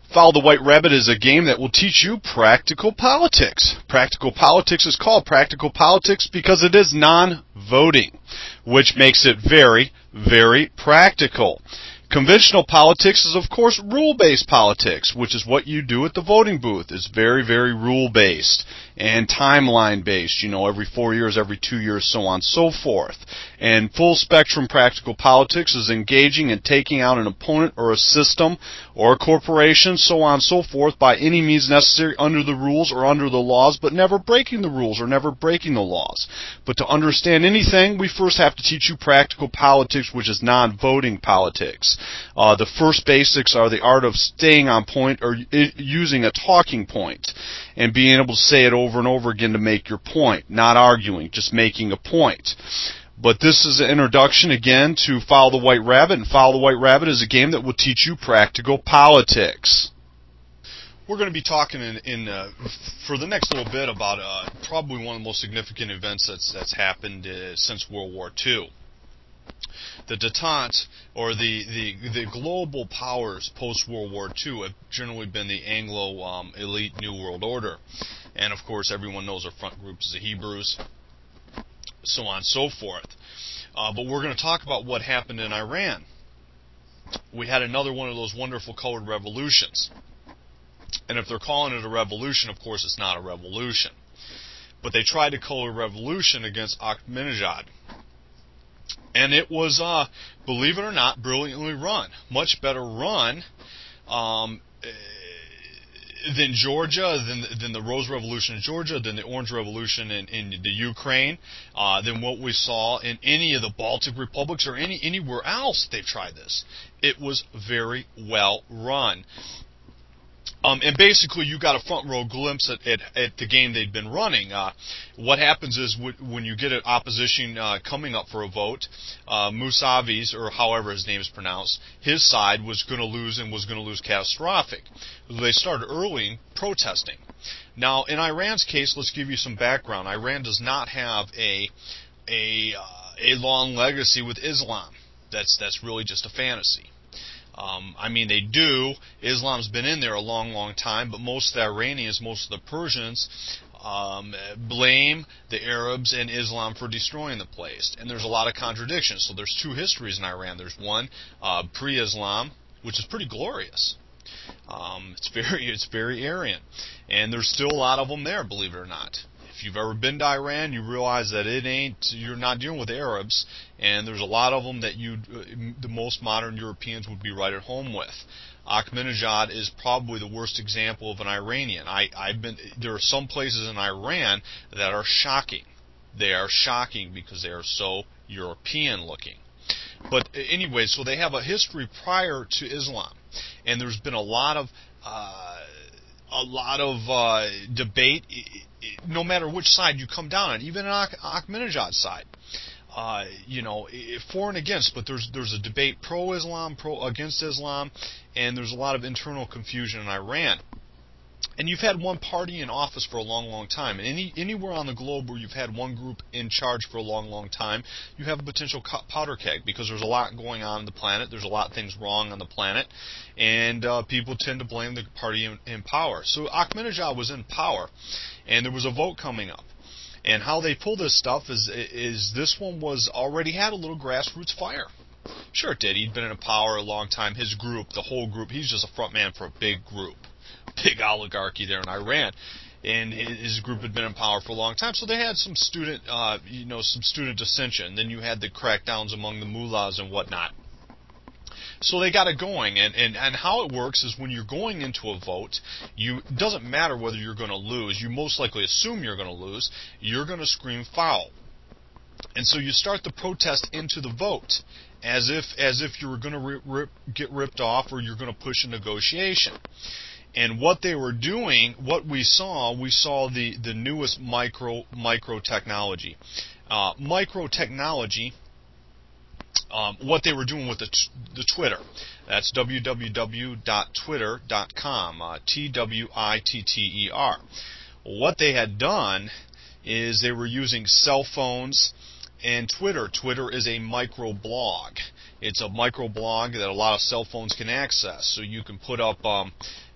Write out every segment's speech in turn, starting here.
Follow the White Rabbit is a game that will teach you practical politics. Practical politics is called practical politics because it is non-voting, which makes it very, very practical. Conventional politics is, of course, rule-based politics, which is what you do at the voting booth. It's very, very rule-based and timeline-based, every 4 years, every 2 years, so on and so forth. And full-spectrum practical politics is engaging and taking out an opponent or a system or a corporation, so on and so forth, by any means necessary under the rules or under the laws, but never breaking the rules or never breaking the laws. But to understand anything, we first have to teach you practical politics, which is non-voting politics. The first basics are the art of staying on point or using a talking point and being able to say it over and over again to make your point, not arguing, just making a point. But this is an introduction, again, to Follow the White Rabbit, and Follow the White Rabbit is a game that will teach you practical politics. We're going to be talking for the next little bit about probably one of the most significant events that's happened since World War II. The détente, or the global powers post-World War II, have generally been the Anglo elite New World Order. And, of course, everyone knows our front group is the Hebrews, so on and so forth. But we're going to talk about what happened in Iran. We had another one of those wonderful colored revolutions. And if they're calling it a revolution, of course it's not a revolution. But they tried to color a revolution against Ahmadinejad. And it was, believe it or not, brilliantly run. Much better run than Georgia, than the Rose Revolution in Georgia, than the Orange Revolution in the Ukraine, than what we saw in any of the Baltic republics or anywhere else they've tried this. It was very well run. And basically, you got a front row glimpse at the game they'd been running. What happens is when you get an opposition coming up for a vote, Mousavi's, or however his name is pronounced, his side was going to lose and was going to lose catastrophic. They started early protesting. Now, in Iran's case, let's give you some background. Iran does not have a long legacy with Islam. That's really just a fantasy. They do. Islam's been in there a long, long time, but most of the Iranians, most of the Persians, blame the Arabs and Islam for destroying the place. And there's a lot of contradictions. So there's two histories in Iran. There's one pre-Islam, which is pretty glorious. It's very Aryan, and there's still a lot of them there, believe it or not. If you've ever been to Iran, you realize that you're not dealing with Arabs, and there's a lot of them that the most modern Europeans would be right at home with. Ahmadinejad is probably the worst example of an Iranian. There are some places in Iran that are shocking. They are shocking because they are so European looking. But anyway, so they have a history prior to Islam, and there's been a lot of debate, no matter which side you come down on, even on Ahmadinejad's side. For and against, but there's a debate pro-Islam, against Islam, and there's a lot of internal confusion in Iran. And you've had one party in office for a long, long time. And anywhere on the globe where you've had one group in charge for a long, long time, you have a potential powder keg, because there's a lot going on the planet. There's a lot of things wrong on the planet, and people tend to blame the party in power. So Ahmadinejad was in power, and there was a vote coming up. And how they pull this stuff is this one already had a little grassroots fire. Sure it did. He'd been in power a long time. His group, the whole group, he's just a front man for a big group. Big oligarchy there in Iran, and his group had been in power for a long time, so they had some student dissension. Then you had the crackdowns among the mullahs and whatnot. So they got it going, and how it works is when you're going into a vote, it doesn't matter whether you're going to lose. You most likely assume you're going to lose. You're going to scream foul, and so you start the protest into the vote, as if you were going to get ripped off, or you're going to push a negotiation. And what they were doing, what we saw the newest micro technology. Micro technology, what they were doing with the Twitter. That's www.twitter.com, Twitter. What they had done is they were using cell phones and Twitter. Twitter is a microblog. It's a microblog that a lot of cell phones can access. So you can put up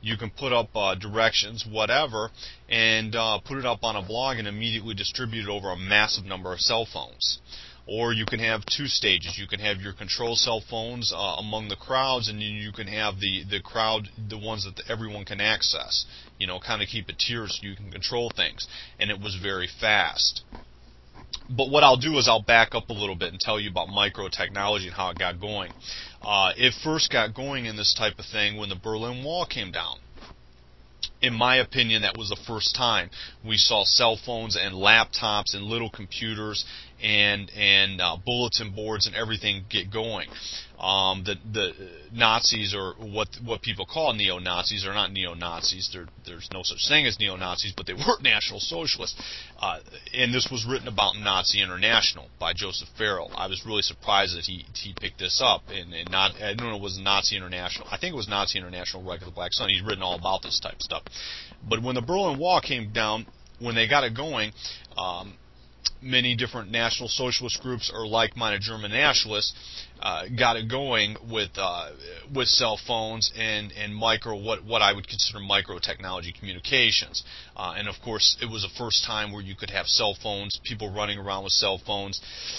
You can put up directions, whatever, and put it up on a blog and immediately distribute it over a massive number of cell phones. Or you can have two stages. You can have your control cell phones among the crowds, and then you can have the crowd, the ones that everyone can access. Kind of keep it tiered so you can control things. And it was very fast. But what I'll do is I'll back up a little bit and tell you about microtechnology and how it got going. It first got going in this type of thing when the Berlin Wall came down. In my opinion, that was the first time we saw cell phones and laptops and little computers and bulletin boards and everything get going. The Nazis, or what people call neo-Nazis, are not neo-Nazis. There's no such thing as neo-Nazis, but they were National Socialists. And this was written about in Nazi International by Joseph Farrell. I was really surprised that he picked this up. I don't know if it was Nazi International. I think it was Nazi International, Record of the Black Sun. He's written all about this type of stuff. But when the Berlin Wall came down, when they got it going, many different National Socialist groups or like-minded German nationalists got it going with cell phones and what I would consider micro-technology communications. And of course, it was the first time where you could have cell phones, people running around with cell phones,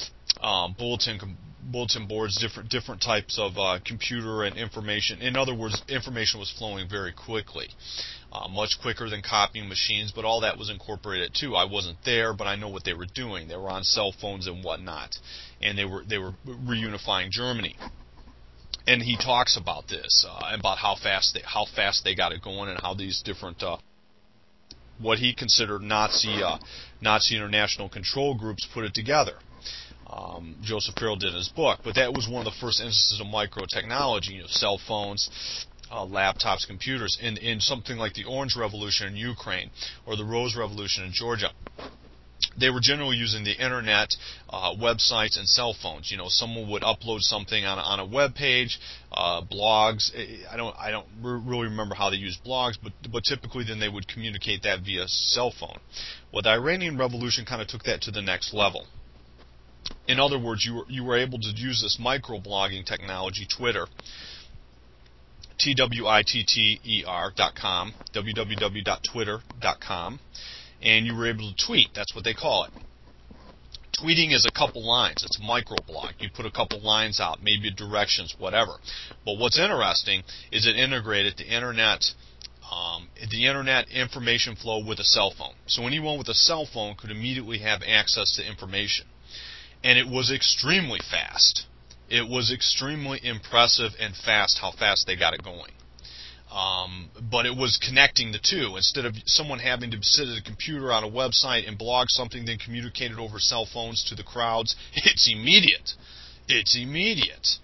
bulletin boards, different types of computer and information. In other words, information was flowing very quickly. Much quicker than copying machines, but all that was incorporated too. I wasn't there, but I know what they were doing. They were on cell phones and whatnot, and they were reunifying Germany. And he talks about this, about how fast they got it going, and how these different what he considered Nazi international control groups put it together. Joseph Farrell did in his book, but that was one of the first instances of micro-technology, cell phones, laptops, computers, in something like the Orange Revolution in Ukraine or the Rose Revolution in Georgia. They were generally using the internet, websites, and cell phones. Someone would upload something on a web page, blogs. I don't really remember how they used blogs, but typically then they would communicate that via cell phone. Well, the Iranian Revolution kind of took that to the next level. In other words, you were able to use this microblogging technology, Twitter, TWITTER.com, www.twitter.com, and you were able to tweet. That's what they call it. Tweeting is a couple lines. It's a microblog. You put a couple lines out, maybe directions, whatever. But what's interesting is it integrated the internet information flow with a cell phone. So anyone with a cell phone could immediately have access to information. And it was extremely fast. It was extremely impressive and fast how fast they got it going. But it was connecting the two. Instead of someone having to sit at a computer on a website and blog something, then communicate it over cell phones to the crowds, it's immediate. It's immediate.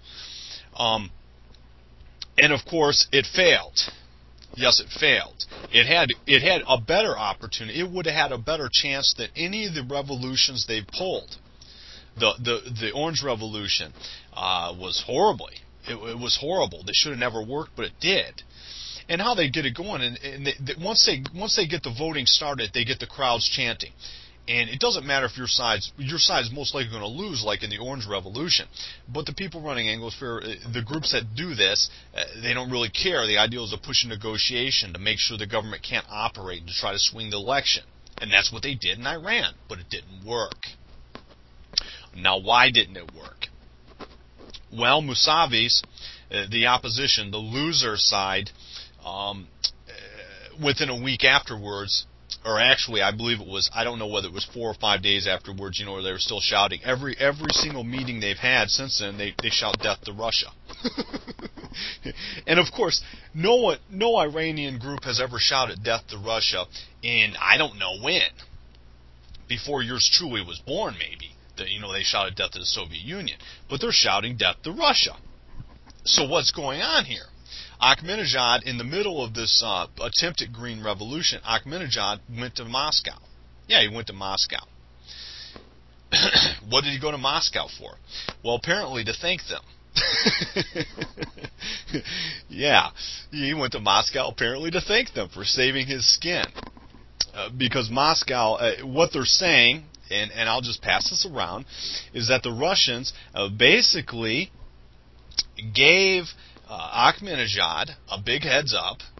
And of course, it failed. Yes, it failed. It had a better opportunity. It would have had a better chance than any of the revolutions they've pulled. The Orange Revolution was horribly. It was horrible. They should have never worked, but it did. And how they get it going, and once they get the voting started, they get the crowds chanting. And it doesn't matter if your side's most likely going to lose, like in the Orange Revolution. But the people running Anglosphere, the groups that do this, they don't really care. The idea is to push a negotiation to make sure the government can't operate to try to swing the election. And that's what they did in Iran, but it didn't work. Now, why didn't it work? Well, Mousavi's, the opposition, the loser side, within a week afterwards, or actually, I believe it was, I don't know whether it was 4 or 5 days afterwards, they were still shouting. Every single meeting they've had since then, they shout death to Russia. And of course, no Iranian group has ever shouted death to Russia in, I don't know when. Before yours truly was born, maybe. They shouted death to the Soviet Union. But they're shouting death to Russia. So what's going on here? Ahmadinejad, in the middle of this attempted Green Revolution, Ahmadinejad went to Moscow. Yeah, he went to Moscow. What did he go to Moscow for? Well, apparently to thank them. Yeah, he went to Moscow apparently to thank them for saving his skin. Because Moscow, what they're saying, and I'll just pass this around, is that the Russians basically gave Ahmadinejad a big heads up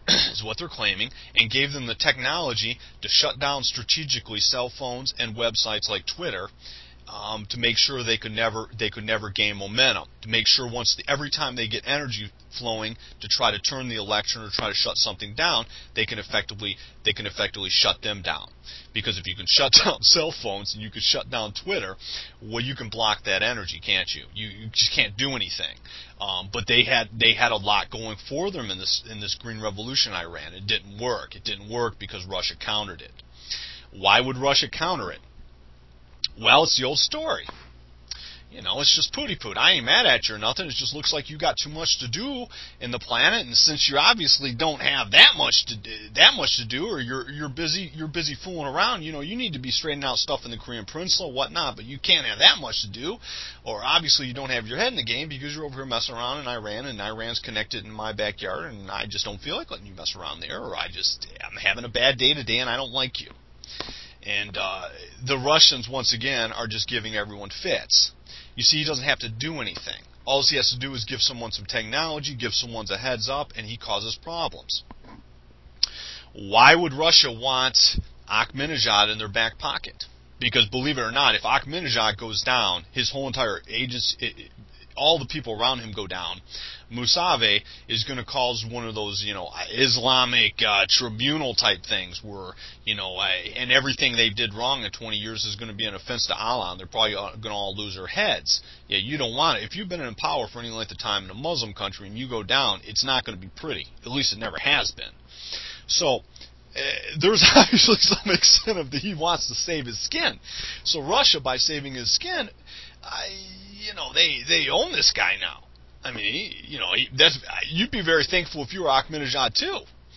is what they're claiming, and gave them the technology to shut down strategically cell phones and websites like Twitter, to make sure they could never gain momentum. To make sure every time they get energy flowing to try to turn the election or try to shut something down, they can effectively shut them down. Because if you can shut down cell phones and you can shut down Twitter, well, you can block that energy, can't you? You just can't do anything. But they had a lot going for them in this green revolution in Iran. It didn't work. It didn't work because Russia countered it. Why would Russia counter it? Well, it's the old story. It's just pooty-poot. I ain't mad at you or nothing. It just looks like you got too much to do in the planet, and since you obviously don't have that much to do, or you're busy fooling around, you need to be straightening out stuff in the Korean Peninsula, whatnot, but you can't have that much to do, or obviously you don't have your head in the game because you're over here messing around in Iran, and Iran's connected in my backyard, and I just don't feel like letting you mess around there, or I'm having a bad day today and I don't like you. And the Russians, once again, are just giving everyone fits. You see, he doesn't have to do anything. All he has to do is give someone some technology, give someone a heads up, and he causes problems. Why would Russia want Ahmadinejad in their back pocket? Because believe it or not, if Ahmadinejad goes down, his whole entire agency, all the people around him go down. Mousavi is going to cause one of those, Islamic tribunal type things where, and everything they did wrong in 20 years is going to be an offense to Allah, and they're probably going to all lose their heads. Yeah, you don't want it. If you've been in power for any length of time in a Muslim country and you go down, it's not going to be pretty. At least it never has been. So, there's obviously some incentive that he wants to save his skin. So Russia, by saving his skin, they own this guy now. I mean, you'd be very thankful if you were Ahmadinejad too.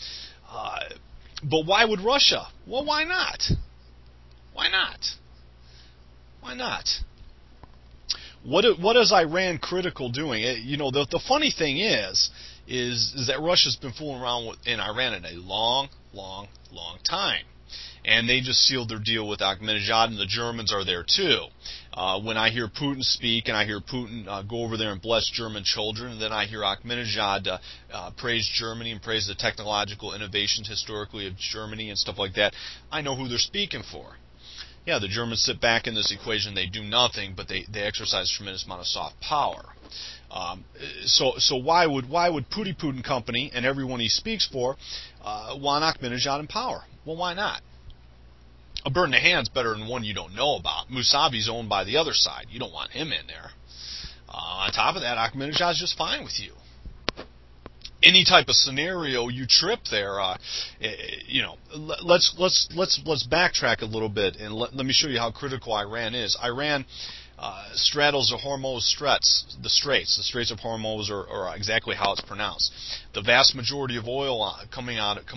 But why would Russia? Well, why not? Why not? Why not? What is Iran critical doing? The funny thing is that Russia's been fooling around in Iran in a long time. And they just sealed their deal with Ahmadinejad, and the Germans are there too. When I hear Putin speak, and I hear Putin go over there and bless German children, and then I hear Ahmadinejad praise Germany and praise the technological innovations historically of Germany and stuff like that, I know who they're speaking for. Yeah, the Germans sit back in this equation, they do nothing, but they exercise a tremendous amount of soft power. So why would Putin Company and everyone he speaks for want Ahmadinejad in power? Well, why not? A bird in the hand's better than one you don't know about. Mousavi's owned by the other side. You don't want him in there. On top of that, Ahmadinejad's just fine with you. Any type of scenario you trip there, let's backtrack a little bit and let me show you how critical Iran is. Iran straddles the Hormuz Straits. The Straits of Hormuz are exactly how it's pronounced. The vast majority of oil coming out of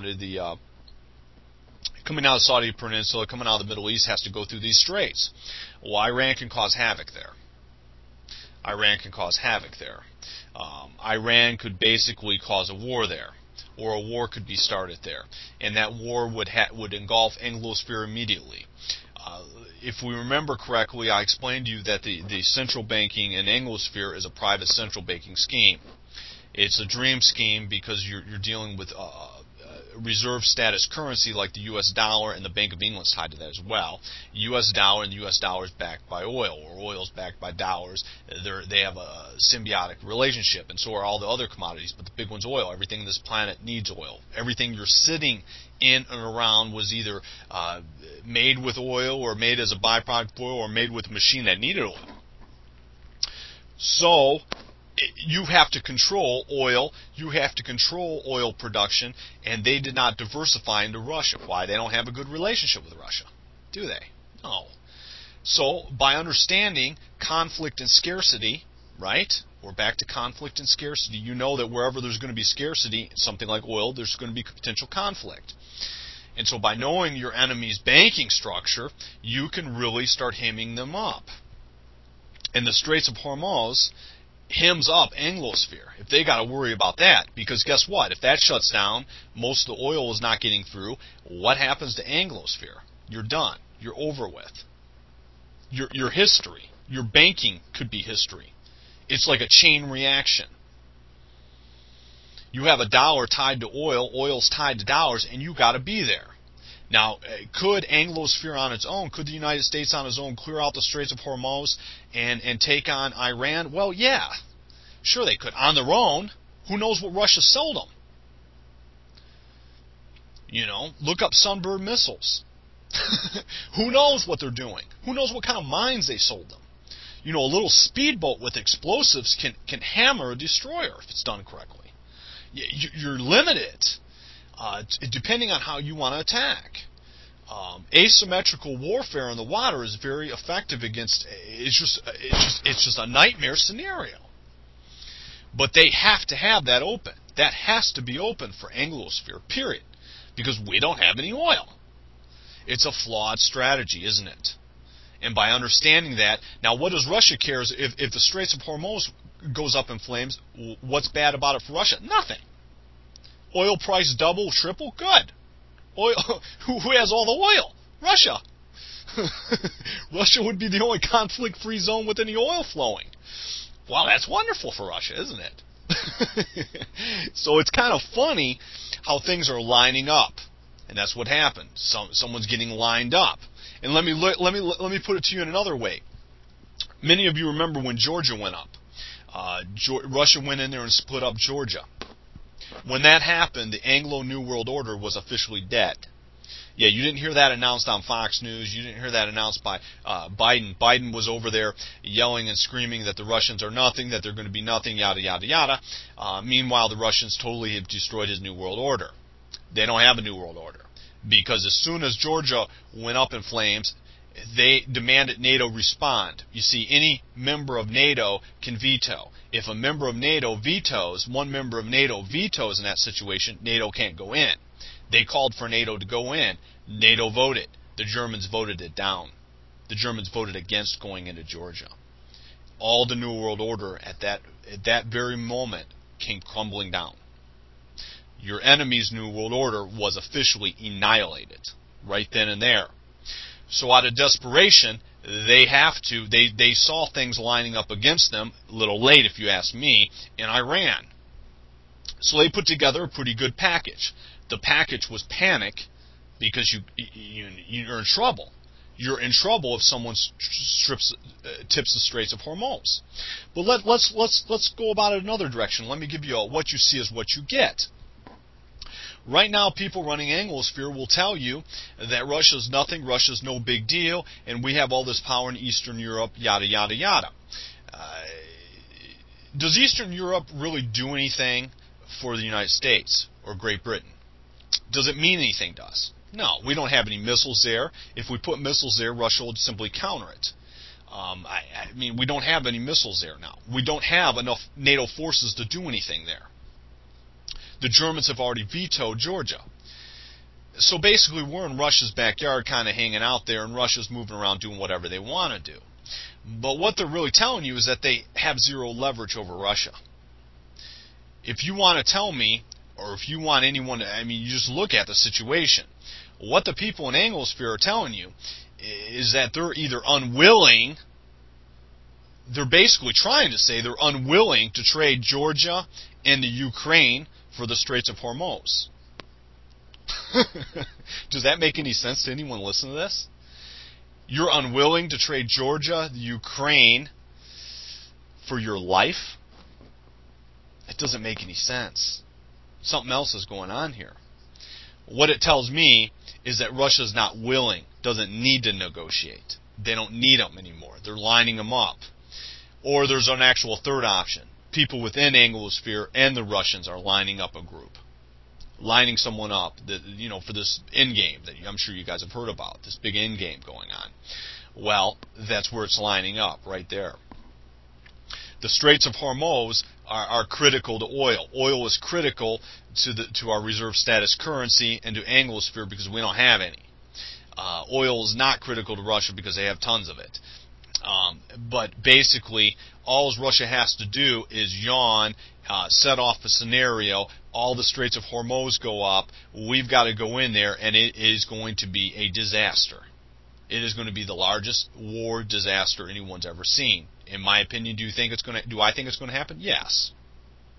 Saudi Peninsula, coming out of the Middle East, has to go through these straits. Well, Iran can cause havoc there. Iran could basically cause a war there, or a war could be started there, and that war would engulf Anglosphere immediately. If we remember correctly, I explained to you that the central banking in Anglosphere is a private central banking scheme. It's a dream scheme because you're dealing with reserve status currency like the U.S. dollar, and the Bank of England's tied to that as well. U.S. dollar, and the U.S. dollar is backed by oil, or oil is backed by dollars. They have a symbiotic relationship, and so are all the other commodities, but the big one's oil. Everything on this planet needs oil. Everything you're sitting in and around was either made with oil, or made as a byproduct of oil, or made with a machine that needed oil. So you have to control oil, you have to control oil production, and they did not diversify into Russia. Why? They don't have a good relationship with Russia, do they? No. So, by understanding conflict and scarcity, right? We're back to conflict and scarcity. You know that wherever there's going to be scarcity, something like oil, there's going to be potential conflict. And so by knowing your enemy's banking structure, you can really start hemming them up. And the Straits of Hormuz hems up Anglosphere, if they got to worry about that, because guess what? If that shuts down, most of the oil is not getting through. What happens to Anglosphere? You're done. You're over with. Your history, your banking could be history. It's like a chain reaction. You have a dollar tied to oil, oil's tied to dollars, and you got to be there. Now, could Anglosphere on its own, could the United States on its own clear out the Straits of Hormuz and take on Iran? Well, yeah, sure they could. On their own, who knows what Russia sold them? Look up Sunbird missiles. Who knows what they're doing? Who knows what kind of mines they sold them? A little speedboat with explosives can hammer a destroyer if it's done correctly. You're limited depending on how you want to attack. Asymmetrical warfare in the water is very effective against. It's just a nightmare scenario. But they have to have that open. That has to be open for Anglosphere. Period. Because we don't have any oil. It's a flawed strategy, isn't it? And by understanding that, now what does Russia care if the Straits of Hormuz goes up in flames? What's bad about it for Russia? Nothing. Oil price double, triple, good. Oil. Who has all the oil? Russia. Russia would be the only conflict-free zone with any oil flowing. Wow, that's wonderful for Russia, isn't it? So it's kind of funny how things are lining up, and that's what happened. Someone's getting lined up, and let me put it to you in another way. Many of you remember when Georgia went up. Russia went in there and split up Georgia. When that happened, the Anglo New World Order was officially dead. Yeah, you didn't hear that announced on Fox News. You didn't hear that announced by Biden. Biden was over there yelling and screaming that the Russians are nothing, that they're going to be nothing, yada, yada, yada. Meanwhile, the Russians totally have destroyed his New World Order. They don't have a New World Order. Because as soon as Georgia went up in flames, they demanded NATO respond. You see, any member of NATO can veto. If a member of NATO vetoes, one member of NATO vetoes in that situation, NATO can't go in. They called for NATO to go in. NATO voted. The Germans voted it down. The Germans voted against going into Georgia. All the New World Order at that very moment came crumbling down. Your enemy's New World Order was officially annihilated right then and there. So out of desperation, they saw things lining up against them, a little late if you ask me, in Iran. So they put together a pretty good package. The package was panic because you're in trouble. You're in trouble if someone tips the Straits of Hormuz. But let's go about it another direction. Let me give you what you see is what you get. Right now, people running Anglosphere will tell you that Russia's nothing, Russia's no big deal, and we have all this power in Eastern Europe, yada, yada, yada. Does Eastern Europe really do anything for the United States or Great Britain? Does it mean anything to us? No, we don't have any missiles there. If we put missiles there, Russia would simply counter it. We don't have any missiles there now. We don't have enough NATO forces to do anything there. The Germans have already vetoed Georgia. So basically, we're in Russia's backyard kind of hanging out there, and Russia's moving around doing whatever they want to do. But what they're really telling you is that they have zero leverage over Russia. If you want to tell me, or if you want anyone to, you just look at the situation. What the people in Anglosphere are telling you is that they're either unwilling, they're basically trying to say they're unwilling to trade Georgia and the Ukraine for the Straits of Hormuz. Does that make any sense to anyone listening to this? You're unwilling to trade Georgia, the Ukraine, for your life? It doesn't make any sense. Something else is going on here. What it tells me is that Russia's not willing, doesn't need to negotiate. They don't need them anymore. They're lining them up. Or there's an actual third option. People within Anglosphere and the Russians are lining up a group. Lining someone up for this end game that I'm sure you guys have heard about, this big end game going on. Well, that's where it's lining up, right there. The Straits of Hormuz are critical to oil. Oil is critical to our reserve status currency and to Anglosphere because we don't have any. Oil is not critical to Russia because they have tons of it. But basically, all Russia has to do is yawn, set off a scenario, all the Straits of Hormuz go up, we've got to go in there, and it is going to be a disaster. It is going to be the largest war disaster anyone's ever seen. In my opinion, do I think it's going to happen? Yes.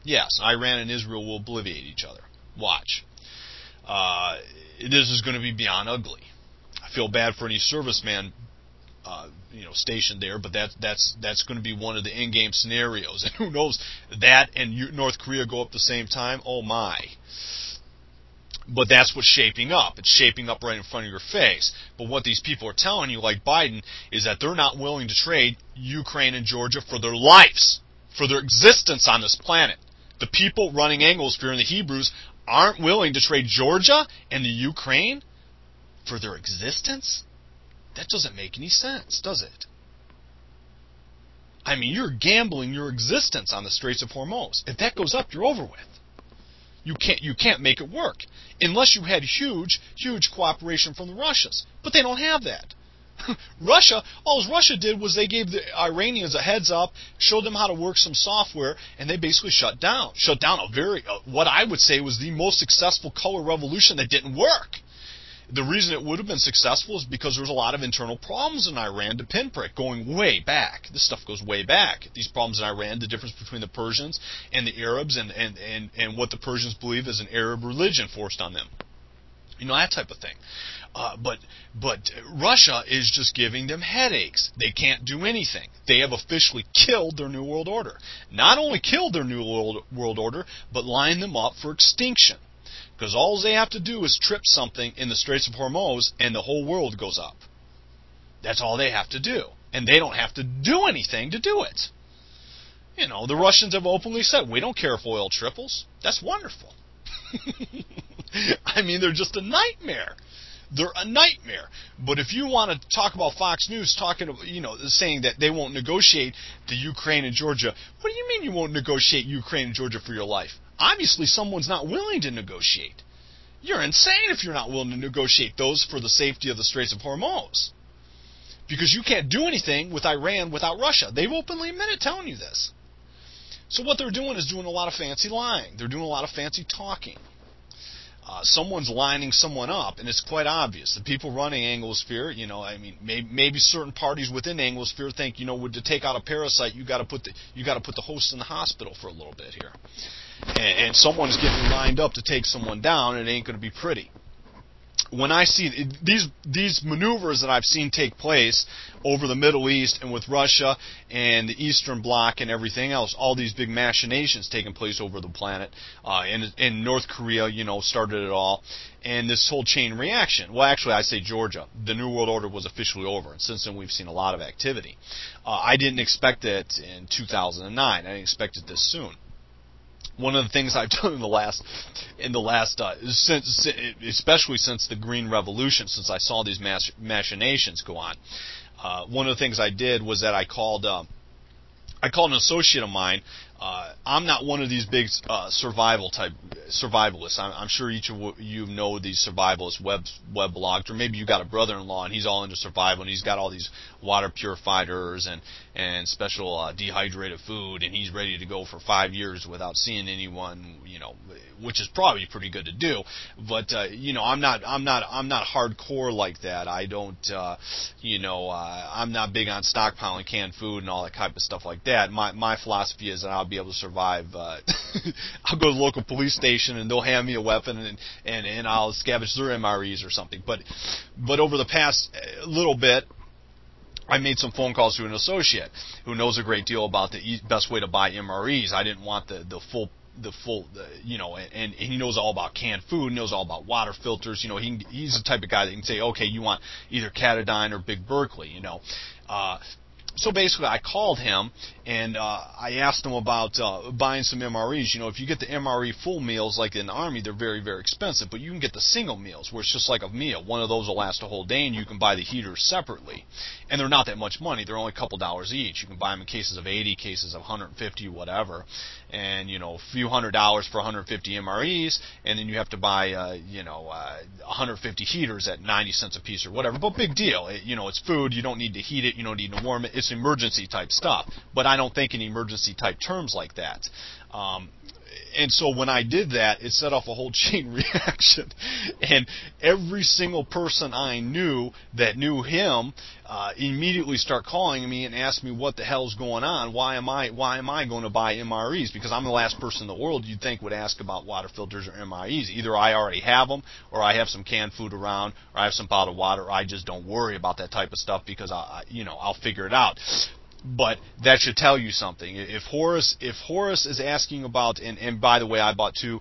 Yes, Iran and Israel will obliterate each other. Watch. This is going to be beyond ugly. I feel bad for any serviceman, stationed there, but that's going to be one of the in-game scenarios. And who knows, that and North Korea go up at the same time? Oh my! But that's what's shaping up. It's shaping up right in front of your face. But what these people are telling you, like Biden, is that they're not willing to trade Ukraine and Georgia for their lives, for their existence on this planet. The people running Anglosphere and the Hebrews aren't willing to trade Georgia and the Ukraine for their existence? That doesn't make any sense, does it? I mean, you're gambling your existence on the Straits of Hormuz. If that goes up, you're over with. You can't make it work unless you had huge cooperation from the Russians. But they don't have that. All Russia did was they gave the Iranians a heads up, showed them how to work some software, and they basically shut down what I would say was the most successful color revolution that didn't work. The reason it would have been successful is because there's a lot of internal problems in Iran to pinprick, going way back. This stuff goes way back. These problems in Iran, the difference between the Persians and the Arabs, and what the Persians believe is an Arab religion forced on them. That type of thing. But Russia is just giving them headaches. They can't do anything. They have officially killed their New World Order. Not only killed their New World Order, but lined them up for extinction. Because all they have to do is trip something in the Straits of Hormuz and the whole world goes up. That's all they have to do. And they don't have to do anything to do it. The Russians have openly said, we don't care if oil triples. That's wonderful. I mean, they're just a nightmare. They're a nightmare. But if you want to talk about Fox News saying that they won't negotiate the Ukraine and Georgia, what do you mean you won't negotiate Ukraine and Georgia for your life? Obviously, someone's not willing to negotiate. You're insane if you're not willing to negotiate those for the safety of the Straits of Hormuz. Because you can't do anything with Iran without Russia. They've openly admitted telling you this. So what they're doing is doing a lot of fancy lying. They're doing a lot of fancy talking. Someone's lining someone up, and it's quite obvious. The people running Anglosphere, maybe certain parties within Anglosphere think, to take out a parasite, you got to put the host in the hospital for a little bit here, and someone's getting lined up to take someone down. It ain't going to be pretty. When I see these maneuvers that I've seen take place over the Middle East and with Russia and the Eastern Bloc and everything else, all these big machinations taking place over the planet, and North Korea, started it all, and this whole chain reaction. Well, actually, I say Georgia. The New World Order was officially over, and since then we've seen a lot of activity. I didn't expect it in 2009. I didn't expect it this soon. One of the things I've done especially since the Green Revolution, since I saw these machinations go on, one of the things I did was that I called an associate of mine. I'm not one of these big survivalists. I'm sure each of you know these survivalists web blogs, or maybe you got a brother-in-law and he's all into survival and he's got all these water purifiers and special dehydrated food, and he's ready to go for 5 years without seeing anyone, which is probably pretty good to do. But I'm not hardcore like that. I don't I'm not big on stockpiling canned food and all that type of stuff like that. My philosophy is that I'll be able to survive. I'll go to the local police station and they'll hand me a weapon and I'll scavenge their MREs or something. But over the past little bit, I made some phone calls to an associate who knows a great deal about the best way to buy MREs. I didn't want the full, and he knows all about canned food, knows all about water filters. He's the type of guy that can say, okay, you want either Katadyn or Big Berkeley, So basically, I called him and I asked him about buying some MREs. If you get the MRE full meals like in the Army, they're very, very expensive. But you can get the single meals where it's just like a meal. One of those will last a whole day, and you can buy the heaters separately. And they're not that much money. They're only a couple dollars each. You can buy them in cases of 80, cases of 150, whatever. And, a few $100s for 150 MREs, and then you have to buy, 150 heaters at 90 cents a piece or whatever. But big deal. It's food. You don't need to heat it. You don't need to warm it. It's emergency type stuff. But I don't think in emergency type terms like that. And so when I did that, it set off a whole chain reaction, and every single person I knew that knew him immediately start calling me and ask me what the hell's going on. Why am I going to buy MREs? Because I'm the last person in the world you'd think would ask about water filters or MREs. Either I already have them, or I have some canned food around, or I have some bottled water, or I just don't worry about that type of stuff because I'll figure it out. But that should tell you something. If Horace is asking about, and by the way, I bought two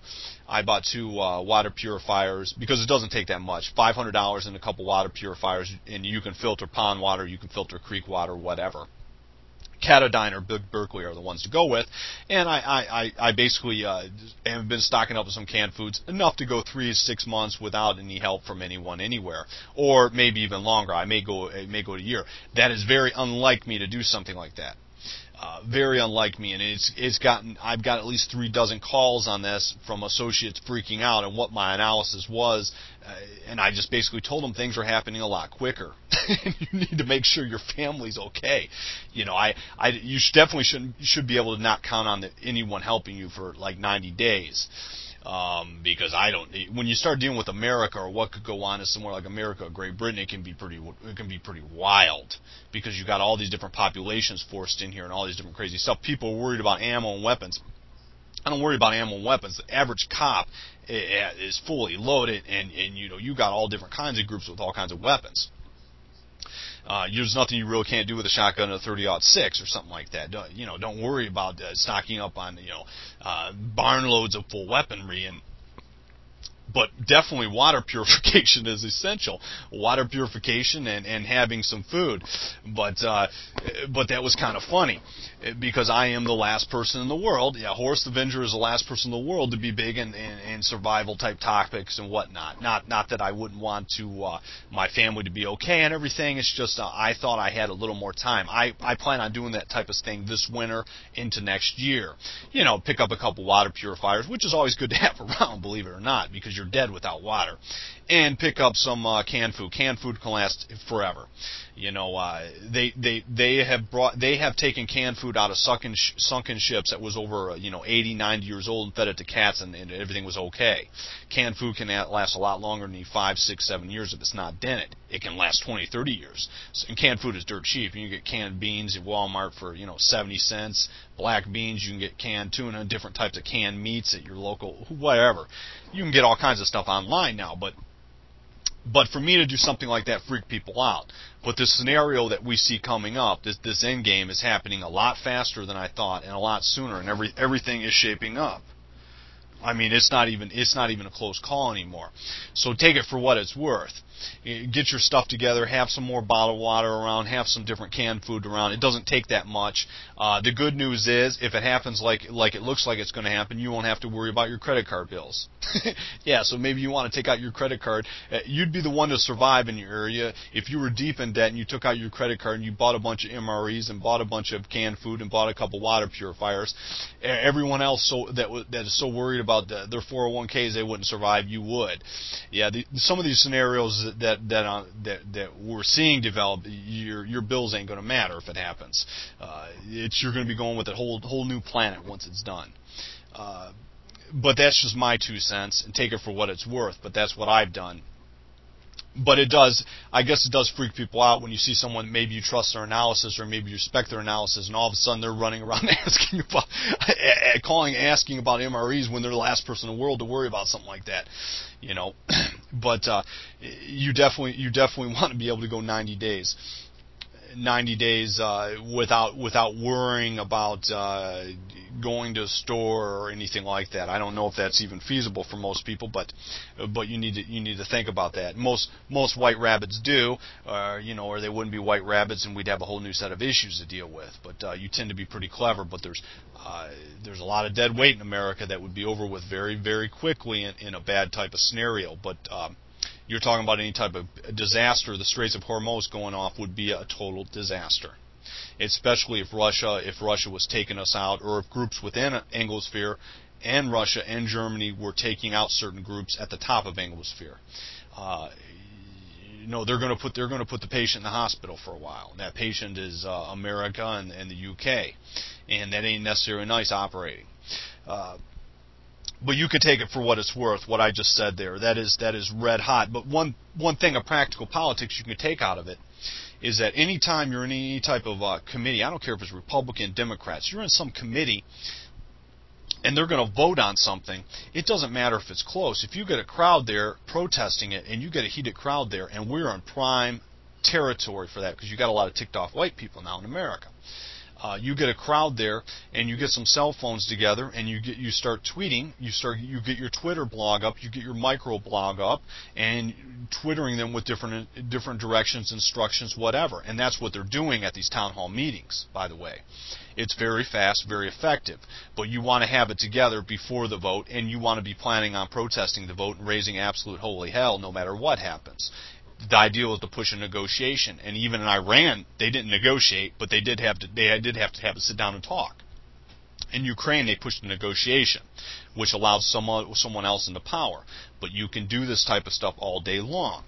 water purifiers because it doesn't take that much. $500 in a couple water purifiers, and you can filter pond water, you can filter creek water, whatever. Catadyne or Big Berkeley are the ones to go with, and I basically have been stocking up with some canned foods, enough to go 3 to 6 months without any help from anyone anywhere, or maybe even longer. It may go a year. That is very unlike me to do something like that. Very unlike me, and I've got at least 3 dozen calls on this from associates freaking out and what my analysis was, and I just basically told them things are happening a lot quicker. You need to make sure your family's okay. You definitely should be able to not count on anyone helping you for like 90 days. Because when you start dealing with America or what could go on in somewhere like America or Great Britain, it can be pretty wild, because you got all these different populations forced in here and all these different crazy stuff. People are worried about ammo and weapons. I don't worry about ammo and weapons. The average cop is fully loaded, and you got all different kinds of groups with all kinds of weapons. There's nothing you really can't do with a shotgun and a 30-06 or something like that. Don't worry about stocking up on barn loads of full weaponry. But definitely water purification is essential. Water purification and having some food. But that was kind of funny, because I am the last person in the world. Yeah, Horace the Avenger is the last person in the world to be big in survival type topics and whatnot. Not that I wouldn't want to my family to be okay and everything. It's just I thought I had a little more time. I plan on doing that type of thing this winter into next year. Pick up a couple water purifiers, which is always good to have around, believe it or not, because you're dead without water, and pick up some canned food. Canned food can last forever. They have taken canned food out of sunken ships that was over 80, 90 years old and fed it to cats, and everything was okay. Canned food can last a lot longer than 5, 6, 7 years if it's not dented. It can last 20, 30 years. And canned food is dirt cheap. You can get canned beans at Walmart for 70 cents. Black beans, you can get canned tuna, different types of canned meats at your local whatever. You can get all kinds of stuff online now, but for me to do something like that freaked people out. But the scenario that we see coming up, this end game, is happening a lot faster than I thought, and a lot sooner, and everything is shaping up. I mean, it's not even a close call anymore. So take it for what it's worth. Get your stuff together, have some more bottled water around, have some different canned food around. It doesn't take that much. The good news is, if it happens like it looks like it's going to happen, you won't have to worry about your credit card bills. Yeah, so maybe you want to take out your credit card. You'd be the one to survive in your area if you were deep in debt and you took out your credit card and you bought a bunch of MREs and bought a bunch of canned food and bought a couple water purifiers. Everyone else that is so worried about their 401ks they wouldn't survive, you would. Yeah, some of these scenarios that we're seeing develop, your bills ain't going to matter if it happens. You're going to be going with a whole new planet once it's done. But that's just my 2 cents, and take it for what it's worth. But that's what I've done. But I guess it does freak people out when you see someone, maybe you trust their analysis or maybe you respect their analysis, and all of a sudden they're running around asking about MREs when they're the last person in the world to worry about something like that. But you definitely want to be able to go 90 days. 90 days without worrying about going to a store or anything like that. I don't know if that's even feasible for most people, but you need to think about that. Most white rabbits do, or they wouldn't be white rabbits, and we'd have a whole new set of issues to deal with. But you tend to be pretty clever. But there's a lot of dead weight in America that would be over with very, very quickly in a bad type of scenario. But you're talking about any type of disaster. The Straits of Hormuz going off would be a total disaster, especially if Russia was taking us out, or if groups within Anglosphere and Russia and Germany were taking out certain groups at the top of Anglosphere. They're going to put the patient in the hospital for a while. And that patient is America and the UK, and that ain't necessarily nice operating. But you can take it for what it's worth. What I just said there, that is red hot. But one thing of practical politics you can take out of it is that anytime you're in any type of committee, I don't care if it's Republican, Democrats, you're in some committee and they're going to vote on something, it doesn't matter if it's close. If you get a crowd there protesting it and you get a heated crowd there, and we're in prime territory for that because you got a lot of ticked off white people now in America. You get a crowd there, and you get some cell phones together, and you start tweeting. You get your Twitter blog up, you get your micro blog up, and twittering them with different directions, instructions, whatever. And that's what they're doing at these town hall meetings. By the way, it's very fast, very effective. But you want to have it together before the vote, and you want to be planning on protesting the vote and raising absolute holy hell, no matter what happens. The ideal is to push a negotiation, and even in Iran, they didn't negotiate, but they did have to have to sit down and talk. In Ukraine, they pushed a negotiation, which allowed someone else into power. But you can do this type of stuff all day long,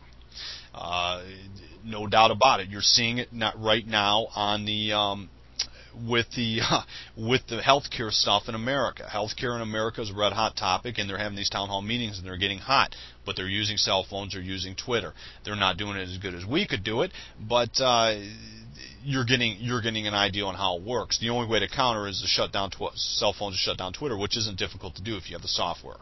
no doubt about it. You're seeing it right now on the with the healthcare stuff in America. Healthcare in America is a red hot topic, and they're having these town hall meetings, and they're getting hot. But they're using cell phones, they're using Twitter. They're not doing it as good as we could do it, but you're getting an idea on how it works. The only way to counter is to shut down cell phones, to shut down Twitter, which isn't difficult to do if you have the software.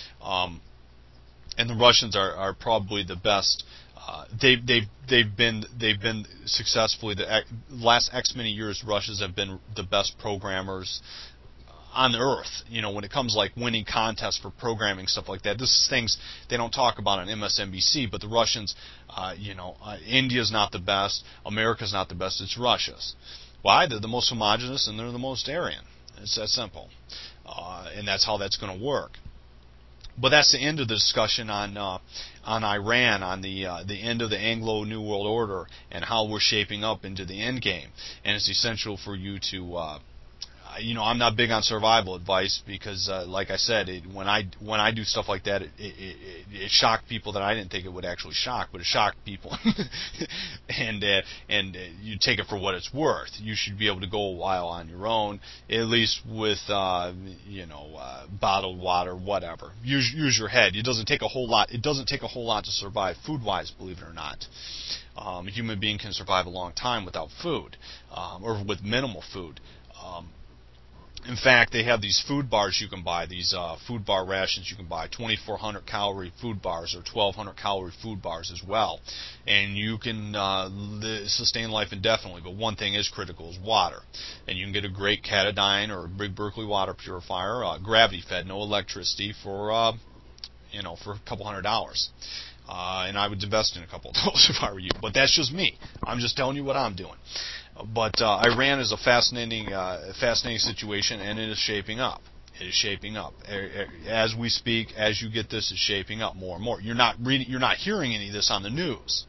And the Russians are probably the best. They've been successfully the last X many years. Russians have been the best programmers on earth. When it comes like winning contests for programming, stuff like that. This is things they don't talk about on MSNBC. But the Russians, India's not the best. America's not the best. It's Russia's. Why? They're the most homogenous and they're the most Aryan. It's that simple, and that's how that's going to work. But that's the end of the discussion on Iran, on the end of the Anglo New World Order, and how we're shaping up into the end game. And it's essential for you to, I'm not big on survival advice because, like I said, when I do stuff like that, it shocked people that I didn't think it would actually shock, but it shocked people. and you take it for what it's worth. You should be able to go a while on your own, at least with bottled water, whatever. Use your head. It doesn't take a whole lot. It doesn't take a whole lot to survive food-wise, believe it or not. A human being can survive a long time without food, or with minimal food. In fact, they have these food bars you can buy, these food bar rations you can buy, 2,400 calorie food bars or 1,200 calorie food bars as well. And you can sustain life indefinitely, but one thing is critical is water. And you can get a great Katadyn or a Big Berkeley water purifier, gravity fed, no electricity for a couple $100. And I would invest in a couple of those if I were you. But that's just me. I'm just telling you what I'm doing. But Iran is a fascinating situation, and it is shaping up. It is shaping up as we speak. As you get this, it's shaping up more and more. You're not hearing any of this on the news.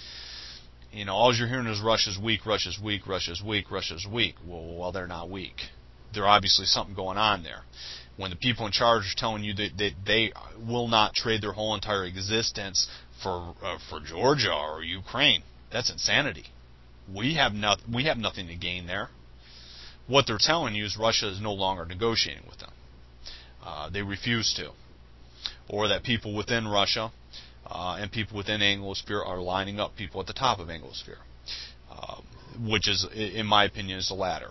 All you're hearing is Russia's weak, Russia's weak, Russia's weak, Russia's weak. Well, they're not weak. There's obviously something going on there. When the people in charge are telling you that they will not trade their whole entire existence for Georgia or Ukraine, that's insanity. We have nothing to gain there. What they're telling you is Russia is no longer negotiating with them. They refuse to. Or that people within Russia and people within Anglosphere are lining up people at the top of Anglosphere, which is, in my opinion, is the latter.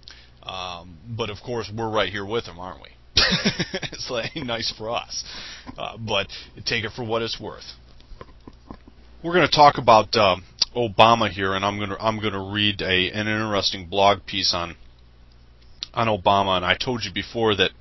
But of course, we're right here with them, aren't we? It's like nice for us. But take it for what it's worth. We're going to talk about Obama here, and I'm going to read an interesting blog piece on Obama. And I told you before that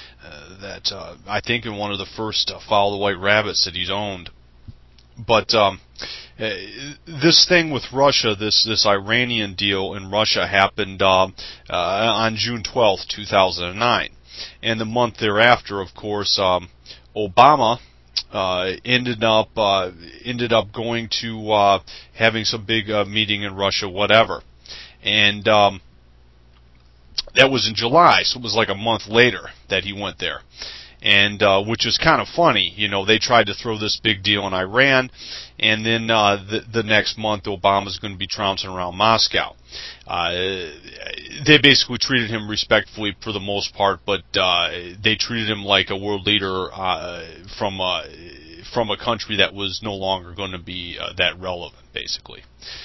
I think in one of the first Follow the White Rabbits that he's owned. But this thing with Russia, this Iranian deal in Russia happened on June 12th, 2009. And the month thereafter, of course, Obama ended up going to having some big meeting in Russia, whatever. And that was in July, so it was like a month later that he went there. and which is kind of funny. They tried to throw this big deal in Iran, and then the next month Obama's going to be trouncing around Moscow. They basically treated him respectfully for the most part, but they treated him like a world leader from a country that was no longer going to be that relevant, basically.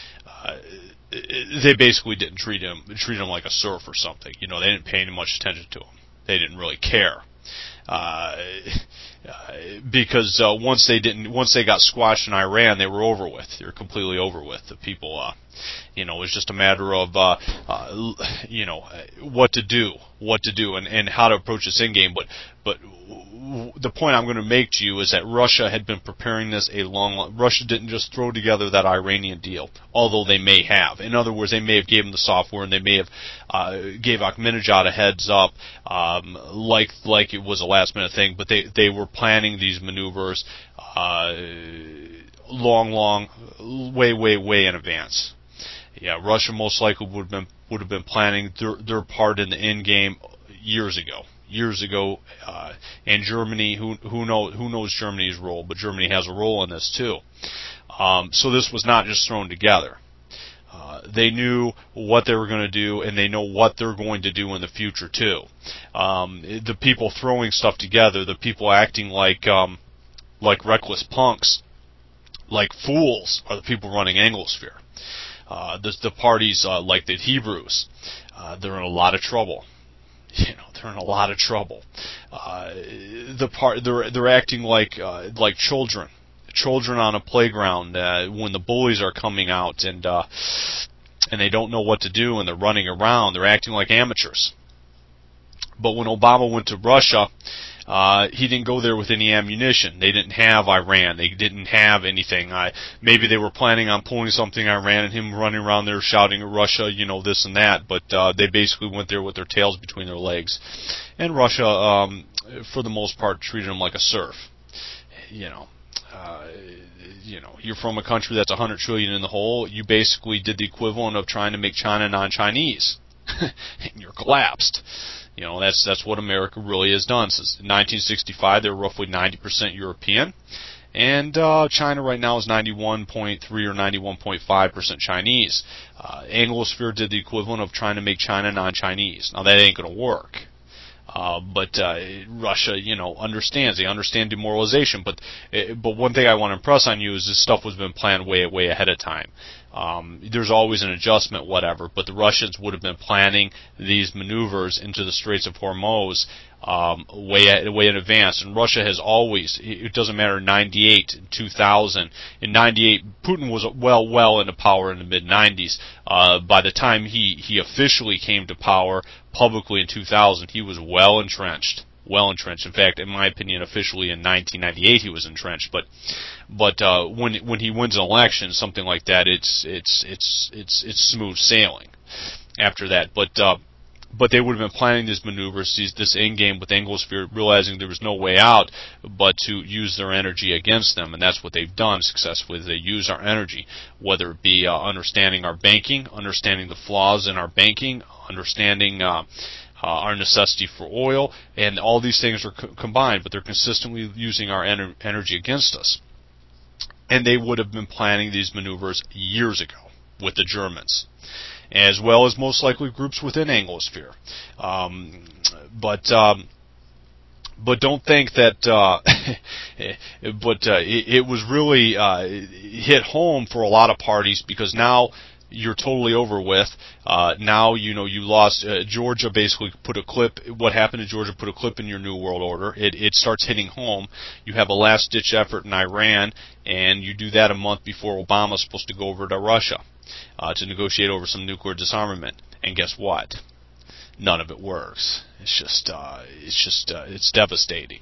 They basically didn't treat him like a serf or something. They didn't pay any much attention to him. They didn't really care. Because once they got squashed in Iran, they were over with. They were completely over with. The people, it was just a matter of, what to do, and how to approach this end game. But the point I'm going to make to you is that Russia had been preparing this Russia didn't just throw together that Iranian deal, although they may have. In other words, they may have given the software, and they may have gave Ahmadinejad a heads up, like it was a last minute thing. But they were planning these maneuvers way in advance. Yeah, Russia most likely would have been planning their part in the end game years ago, and Germany, who knows Germany's role, but Germany has a role in this too. So this was not just thrown together. They knew what they were going to do, and they know what they're going to do in the future too. The people throwing stuff together, the people acting like reckless punks, like fools, are the people running Anglosphere. The parties like the Hebrews, they're in a lot of trouble. They're in a lot of trouble. They're acting like children on a playground when the bullies are coming out, and they don't know what to do, and they're running around. They're acting like amateurs. But when Obama went to Russia, he didn't go there with any ammunition. They didn't have Iran. They didn't have anything. Maybe they were planning on pulling something Iran and him running around there shouting at Russia, this and that. But they basically went there with their tails between their legs. And Russia, for the most part, treated him like a serf. You're from a country that's 100 trillion in the hole. You basically did the equivalent of trying to make China non-Chinese. And you're collapsed. That's what America really has done. Since 1965, they're roughly 90% European, and China right now is 91.3 or 91.5% Chinese. Anglosphere did the equivalent of trying to make China non-Chinese. Now that ain't going to work. But Russia, understands. They understand demoralization. But one thing I want to impress on you is this stuff was been planned way ahead of time. There's always an adjustment, whatever. But the Russians would have been planning these maneuvers into the Straits of Hormuz way in advance. And Russia has always, it doesn't matter, 98, 2000. In 98, Putin was well into power in the mid-90s. By the time he officially came to power publicly in 2000, he was well entrenched. In fact, in my opinion, officially in 1998 he was entrenched. But when he wins an election, something like that, it's smooth sailing after that. But they would have been planning these maneuvers, this end game with Anglosphere, realizing there was no way out but to use their energy against them, and that's what they've done successfully. They use our energy, whether it be understanding our banking, understanding the flaws in our banking, understanding our necessity for oil, and all these things are combined, but they're consistently using our energy against us. And they would have been planning these maneuvers years ago with the Germans, as well as most likely groups within Anglosphere. But don't think that. It was really hit home for a lot of parties, because now you're totally over with. Now you lost. Georgia basically put a clip. What happened to Georgia put a clip in your New World Order. It starts hitting home. You have a last-ditch effort in Iran, and you do that a month before Obama's supposed to go over to Russia to negotiate over some nuclear disarmament. And guess what? None of it works. It's devastating.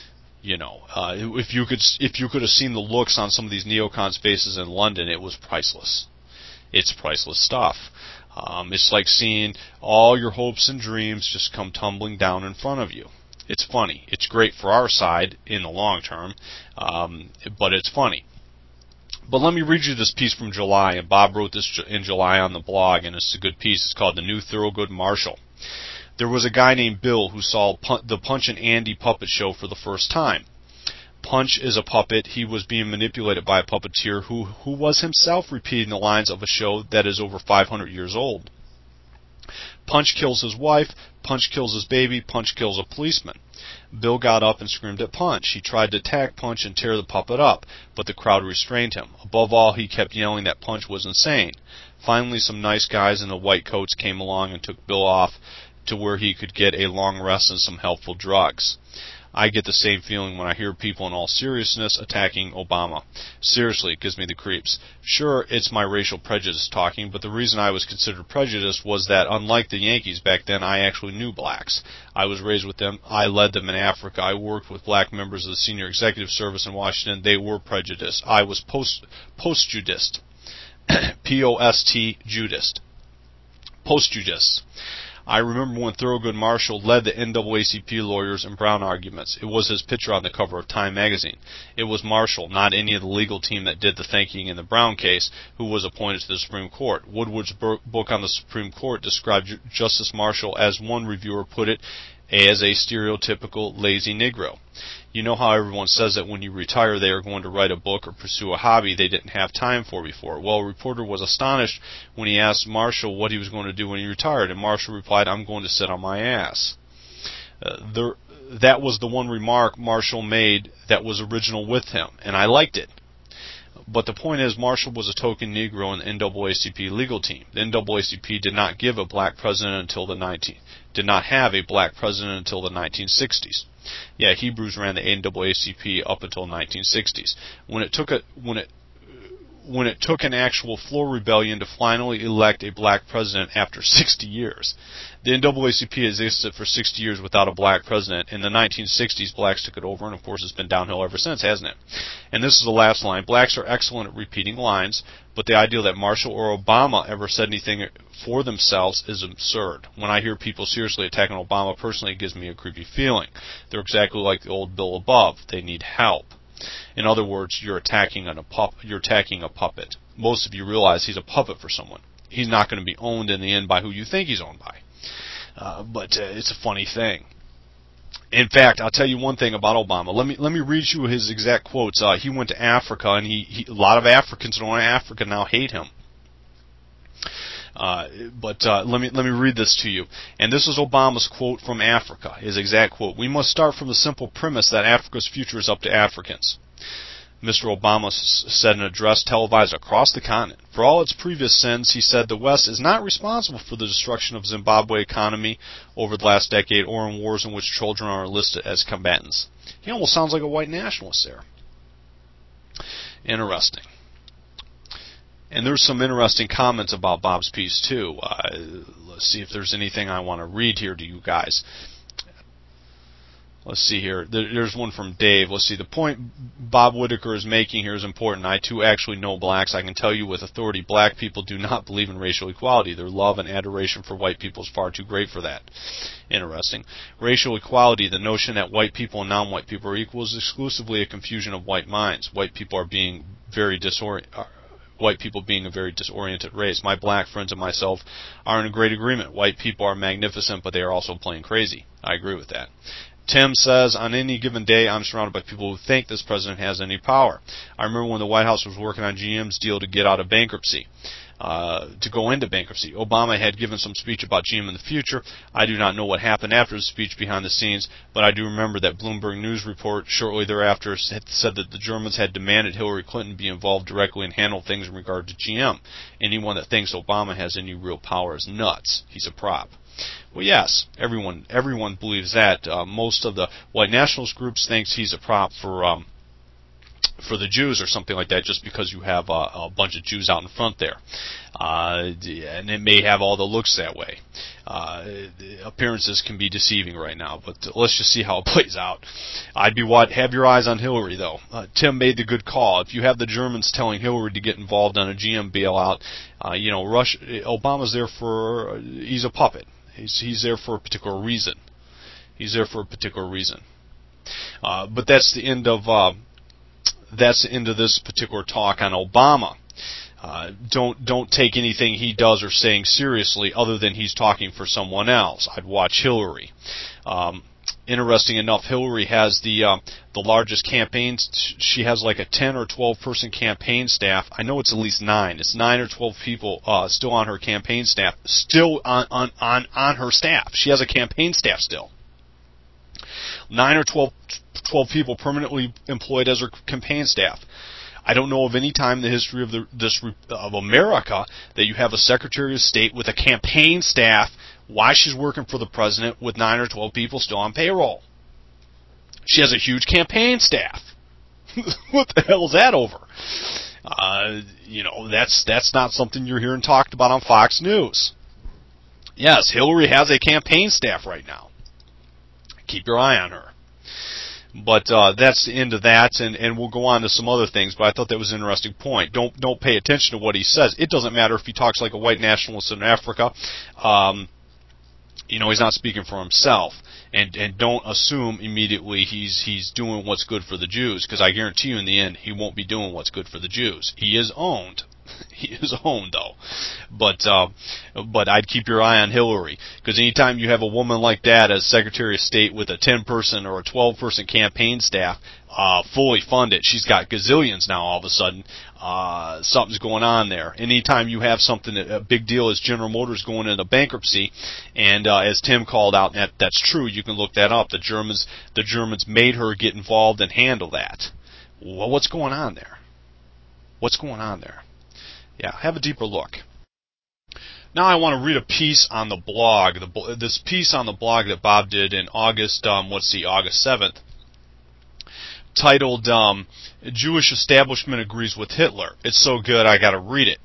If you could have seen the looks on some of these neocons' faces in London, it was priceless. It's priceless stuff. It's like seeing all your hopes and dreams just come tumbling down in front of you. It's funny. It's great for our side in the long term, but it's funny. But let me read you this piece from July, and Bob wrote this in July on the blog, and it's a good piece. It's called The New Thurgood Marshall. There was a guy named Bill who saw the Punch and Andy puppet show for the first time. Punch is a puppet. He was being manipulated by a puppeteer who was himself repeating the lines of a show that is over 500 years old. Punch kills his wife, Punch kills his baby, Punch kills a policeman. Bill got up and screamed at Punch. He tried to attack Punch and tear the puppet up, but the crowd restrained him. Above all, he kept yelling that Punch was insane. Finally, some nice guys in the white coats came along and took Bill off to where he could get a long rest and some helpful drugs. I get the same feeling when I hear people in all seriousness attacking Obama. Seriously, it gives me the creeps. Sure, it's my racial prejudice talking, but the reason I was considered prejudiced was that, unlike the Yankees back then, I actually knew blacks. I was raised with them. I led them in Africa. I worked with black members of the senior executive service in Washington. They were prejudiced. I was post-judiced. P-O-S-T-judiced. Post-judiced. I remember when Thurgood Marshall led the NAACP lawyers in Brown arguments. It was his picture on the cover of Time magazine. It was Marshall, not any of the legal team that did the thinking in the Brown case, who was appointed to the Supreme Court. Woodward's book on the Supreme Court described Justice Marshall, as one reviewer put it, as a stereotypical lazy Negro. You know how everyone says that when you retire they are going to write a book or pursue a hobby they didn't have time for before. Well, a reporter was astonished when he asked Marshall what he was going to do when he retired, and Marshall replied, "I'm going to sit on my ass." That was the one remark Marshall made that was original with him, and I liked it. But the point is, Marshall was a token Negro in the NAACP legal team. The NAACP did not have a black president until the 1960s. Yeah, Hebrews ran the NAACP up until the 1960s. When it took an actual floor rebellion to finally elect a black president after 60 years. The NAACP existed for 60 years without a black president. In the 1960s, blacks took it over, and of course it's been downhill ever since, hasn't it? And this is the last line. Blacks are excellent at repeating lines, but the idea that Marshall or Obama ever said anything for themselves is absurd. When I hear people seriously attacking Obama, personally, it gives me a creepy feeling. They're exactly like the old Bill above. They need help. In other words, you're attacking a puppet. Most of you realize he's a puppet for someone. He's not going to be owned in the end by who you think he's owned by. But it's a funny thing. In fact, I'll tell you one thing about Obama. Let me read you his exact quotes. He went to Africa, and a lot of Africans in Africa now hate him. But let me read this to you. And this is Obama's quote from Africa, his exact quote. "We must start from the simple premise that Africa's future is up to Africans." Mr. Obama said in an address televised across the continent. For all its previous sins, he said the West is not responsible for the destruction of Zimbabwe economy over the last decade or in wars in which children are enlisted as combatants. He almost sounds like a white nationalist there. Interesting. And there's some interesting comments about Bob's piece, too. Let's see if there's anything I want to read here to you guys. Let's see here. There's one from Dave. Let's see. The point Bob Whitaker is making here is important. I, too, actually know blacks. I can tell you with authority, black people do not believe in racial equality. Their love and adoration for white people is far too great for that. Interesting. Racial equality, the notion that white people and non-white people are equal, is exclusively a confusion of white minds. White people being a very disoriented race. My black friends and myself are in great agreement. White people are magnificent, but they are also plain crazy. I agree with that. Tim says, on any given day, I'm surrounded by people who think this president has any power. I remember when the White House was working on GM's deal to get out of bankruptcy, to go into bankruptcy. Obama had given some speech about GM in the future. I do not know what happened after the speech behind the scenes, but I do remember that Bloomberg News report shortly thereafter said that the Germans had demanded Hillary Clinton be involved directly and handle things in regard to GM. Anyone that thinks Obama has any real power is nuts. He's a prop. Well, yes, everyone believes that. Most of the white nationalist groups thinks he's a prop for the Jews or something like that, just because you have a bunch of Jews out in front there. And it may have all the looks that way. Appearances can be deceiving right now, but let's just see how it plays out. Have your eyes on Hillary, though. Tim made the good call. If you have the Germans telling Hillary to get involved on a GM bailout, Obama's there he's a puppet. He's there for a particular reason. But that's the end of this particular talk on Obama. Don't take anything he does or saying seriously, other than he's talking for someone else. I'd watch Hillary. Interesting enough, Hillary has the largest campaigns. She has like a 10 or 12 person campaign staff. I know it's at least 9. It's 9 or 12 people still on her campaign staff, still on her staff. She has a campaign staff still. 9 or 12 people permanently employed as her campaign staff. I don't know of any time in the history of America that you have a Secretary of State with a campaign staff while she's working for the president with 9 or 12 people still on payroll. She has a huge campaign staff. What the hell is that over? That's not something you're hearing talked about on Fox News. Yes, Hillary has a campaign staff right now. Keep your eye on her. But that's the end of that, and we'll go on to some other things, but I thought that was an interesting point. Don't pay attention to what he says. It doesn't matter if he talks like a white nationalist in Africa. He's not speaking for himself. And don't assume immediately he's doing what's good for the Jews, because I guarantee you in the end he won't be doing what's good for the Jews. He is owned. He is owned, though. But I'd keep your eye on Hillary, because anytime you have a woman like that as Secretary of State with a 10-person or a 12-person campaign staff, fully funded, she's got gazillions now all of a sudden, something's going on there. Anytime you have something, a big deal is General Motors going into bankruptcy, and as Tim called out, that's true, you can look that up, the Germans made her get involved and handle that. Well, what's going on there? What's going on there? Yeah, have a deeper look. Now I want to read a piece on the blog. This piece on the blog that Bob did in August 7th, titled Jewish Establishment Agrees with Hitler. It's so good I got to read it.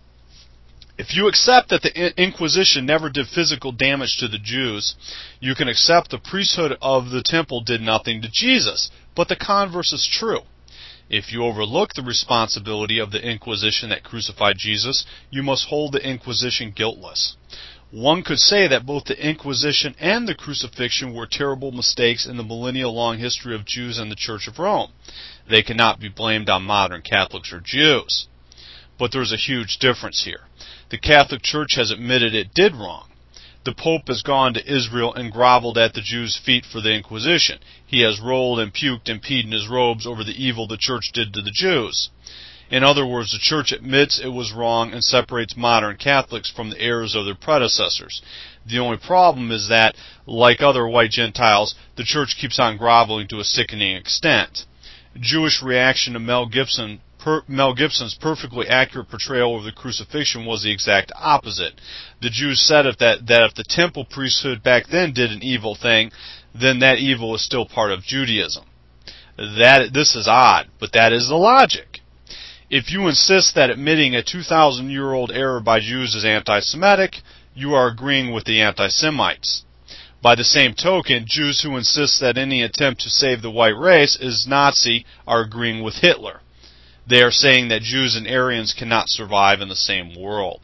If you accept that the Inquisition never did physical damage to the Jews, you can accept the priesthood of the temple did nothing to Jesus. But the converse is true. If you overlook the responsibility of the Inquisition that crucified Jesus, you must hold the Inquisition guiltless. One could say that both the Inquisition and the crucifixion were terrible mistakes in the millennia-long history of Jews and the Church of Rome. They cannot be blamed on modern Catholics or Jews. But there's a huge difference here. The Catholic Church has admitted it did wrong. The Pope has gone to Israel and groveled at the Jews' feet for the Inquisition. He has rolled and puked and peed in his robes over the evil the Church did to the Jews. In other words, the Church admits it was wrong and separates modern Catholics from the errors of their predecessors. The only problem is that, like other white Gentiles, the Church keeps on groveling to a sickening extent. Jewish reaction to Mel Gibson's perfectly accurate portrayal of the crucifixion was the exact opposite. The Jews said that if the temple priesthood back then did an evil thing, then that evil is still part of Judaism. This is odd, but that is the logic. If you insist that admitting a 2,000-year-old error by Jews is anti-Semitic, you are agreeing with the anti-Semites. By the same token, Jews who insist that any attempt to save the white race is Nazi are agreeing with Hitler. They are saying that Jews and Aryans cannot survive in the same world.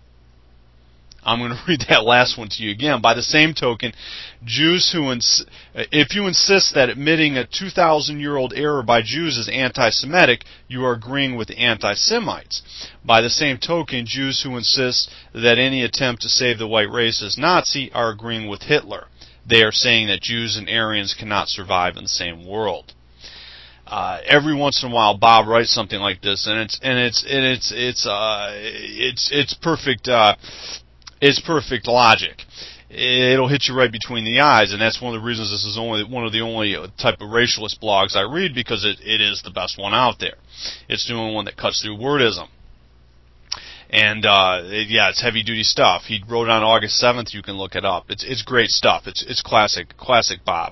I'm going to read that last one to you again. By the same token, Jews if you insist that admitting a 2,000-year-old error by Jews is anti-Semitic, you are agreeing with the anti-Semites. By the same token, Jews who insist that any attempt to save the white race is Nazi are agreeing with Hitler. They are saying that Jews and Aryans cannot survive in the same world. Every once in a while, Bob writes something like this, and it's perfect. It's perfect logic. It'll hit you right between the eyes, and that's one of the reasons this is one of the only type of racialist blogs I read, because it is the best one out there. It's the only one that cuts through wordism. And it's heavy duty stuff. He wrote it on August 7th. You can look it up. It's great stuff. It's classic Bob.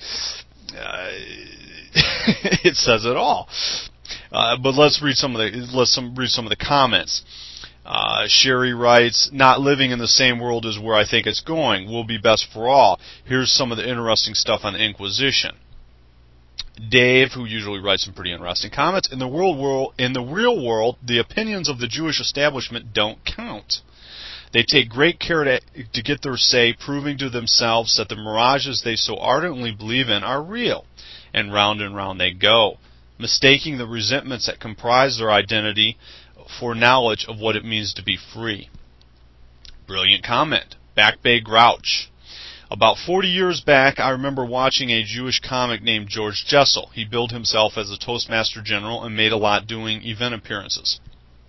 It says it all. But let's read some of the comments. Sherry writes, not living in the same world is where I think it's going. Will be best for all. Here's some of the interesting stuff on the Inquisition. Dave, who usually writes some pretty interesting comments, in the real world, the opinions of the Jewish establishment don't count. They take great care to get their say, proving to themselves that the mirages they so ardently believe in are real. And round they go, mistaking the resentments that comprise their identity for knowledge of what it means to be free. Brilliant comment. Back Bay Grouch. About 40 years back, I remember watching a Jewish comic named George Jessel. He billed himself as a Toastmaster General and made a lot doing event appearances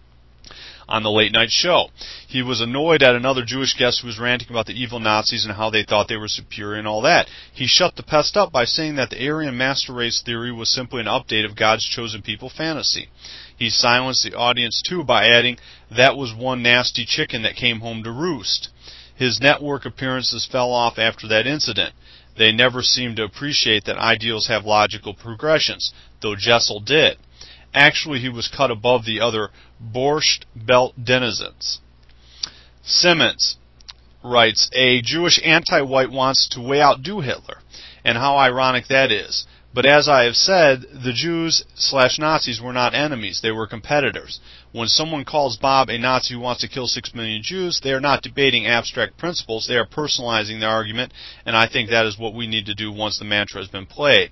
on the late night show. He was annoyed at another Jewish guest who was ranting about the evil Nazis and how they thought they were superior and all that. He shut the pest up by saying that the Aryan master race theory was simply an update of God's chosen people fantasy. He silenced the audience too by adding, "That was one nasty chicken that came home to roost." His network appearances fell off after that incident. They never seemed to appreciate that ideals have logical progressions, though Jessel did. Actually, he was cut above the other Borscht Belt denizens. Simmons writes, a Jewish anti-white wants to way outdo Hitler, and how ironic that is. But as I have said, the Jews/Nazis were not enemies, they were competitors. When someone calls Bob a Nazi who wants to kill 6 million Jews, they are not debating abstract principles, they are personalizing their argument, and I think that is what we need to do once the mantra has been played.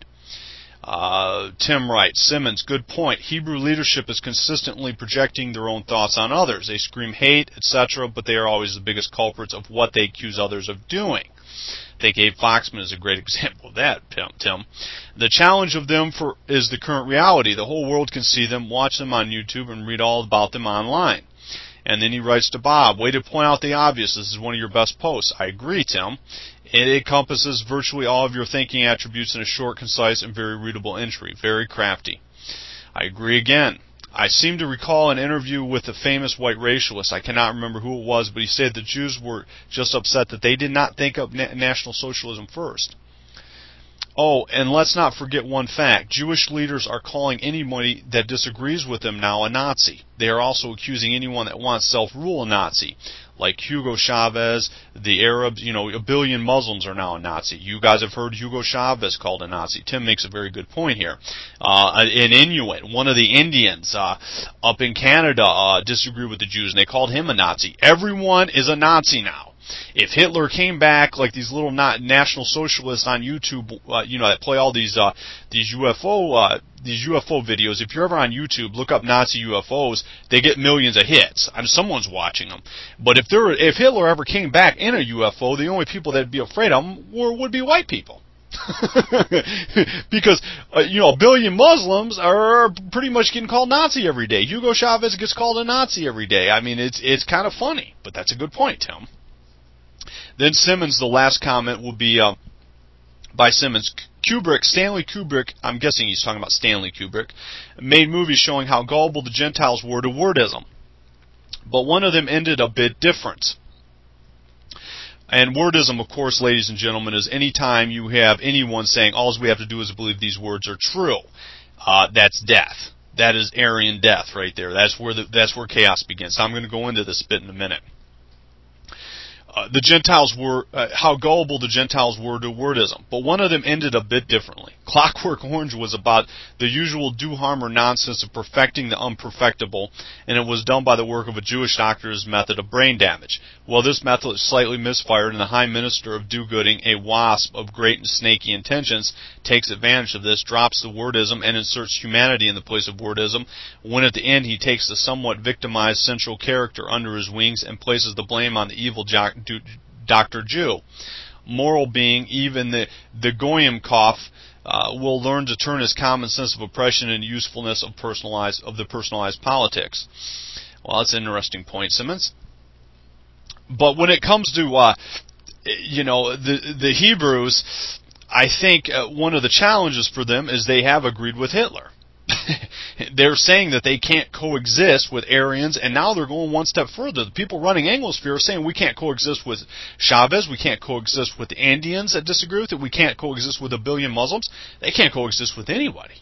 Tim writes, Simmons, good point. Hebrew leadership is consistently projecting their own thoughts on others. They scream hate, etc., but they are always the biggest culprits of what they accuse others of doing. I think Abe Foxman is a great example of that, Tim. The challenge of them is the current reality. The whole world can see them, watch them on YouTube, and read all about them online. And then he writes to Bob, way to point out the obvious. This is one of your best posts. I agree, Tim. It encompasses virtually all of your thinking attributes in a short, concise, and very readable entry. Very crafty. I agree again. I seem to recall an interview with a famous white racialist. I cannot remember who it was, but he said the Jews were just upset that they did not think of National Socialism first. Oh, and let's not forget one fact. Jewish leaders are calling anybody that disagrees with them now a Nazi. They are also accusing anyone that wants self-rule a Nazi. Like Hugo Chavez, the Arabs, a billion Muslims are now a Nazi. You guys have heard Hugo Chavez called a Nazi. Tim makes a very good point here. An Inuit, one of the Indians up in Canada, disagreed with the Jews, and they called him a Nazi. Everyone is a Nazi now. If Hitler came back like these little National Socialists on YouTube, that play all these UFO videos, if you're ever on YouTube, look up Nazi UFOs, they get millions of hits. Someone's watching them. But if Hitler ever came back in a UFO, the only people that'd be afraid of him would be white people. Because a billion Muslims are pretty much getting called Nazi every day. Hugo Chavez gets called a Nazi every day. I mean, it's kind of funny, but that's a good point, Tim. Then Simmons, the last comment will be by Simmons. Stanley Kubrick, I'm guessing he's talking about Stanley Kubrick, made movies showing how gullible the Gentiles were to wordism. But one of them ended a bit different. And wordism, of course, ladies and gentlemen, is any time you have anyone saying, all we have to do is believe these words are true. That's death. That is Aryan death right there. That's where chaos begins. So I'm going to go into this a bit in a minute. The Gentiles were, how gullible the Gentiles were to wordism. But one of them ended a bit differently. Clockwork Orange was about the usual do-harm or nonsense of perfecting the unperfectible, and it was done by the work of a Jewish doctor's method of brain damage. Well, this method is slightly misfired, and the High Minister of Do-Gooding, a wasp of great and snaky intentions, takes advantage of this, drops the wordism, and inserts humanity in the place of wordism, when at the end he takes the somewhat victimized central character under his wings and places the blame on the evil Dr. Jew. Moral being, even the Goyim Kopf will learn to turn his common sense of oppression into usefulness of the personalized politics. Well, that's an interesting point, Simmons. But when it comes to the Hebrews, I think one of the challenges for them is they have agreed with Hitler. They're saying that they can't coexist with Aryans, and now they're going one step further. The people running Anglosphere are saying we can't coexist with Chavez, we can't coexist with the Indians that disagree with it, we can't coexist with a billion Muslims. They can't coexist with anybody.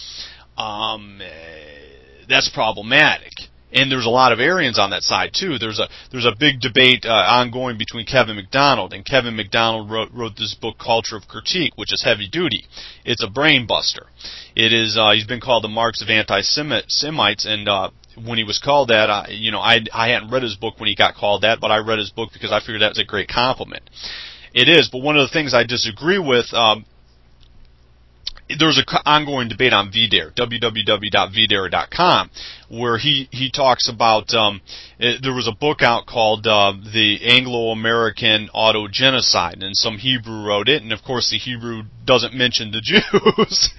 That's problematic. And there's a lot of Aryans on that side too. There's a big debate ongoing between Kevin MacDonald, and Kevin MacDonald wrote this book Culture of Critique, which is heavy duty. It's a brain buster. It is he's been called the Marx of anti-Semites, and when he was called that, I hadn't read his book when he got called that, but I read his book because I figured that was a great compliment. It is, but one of the things I disagree with there's an ongoing debate on VDARE, www.vdare.com, where he talks about, there was a book out called The Anglo-American Autogenocide, and some Hebrew wrote it, and of course the Hebrew doesn't mention the Jews.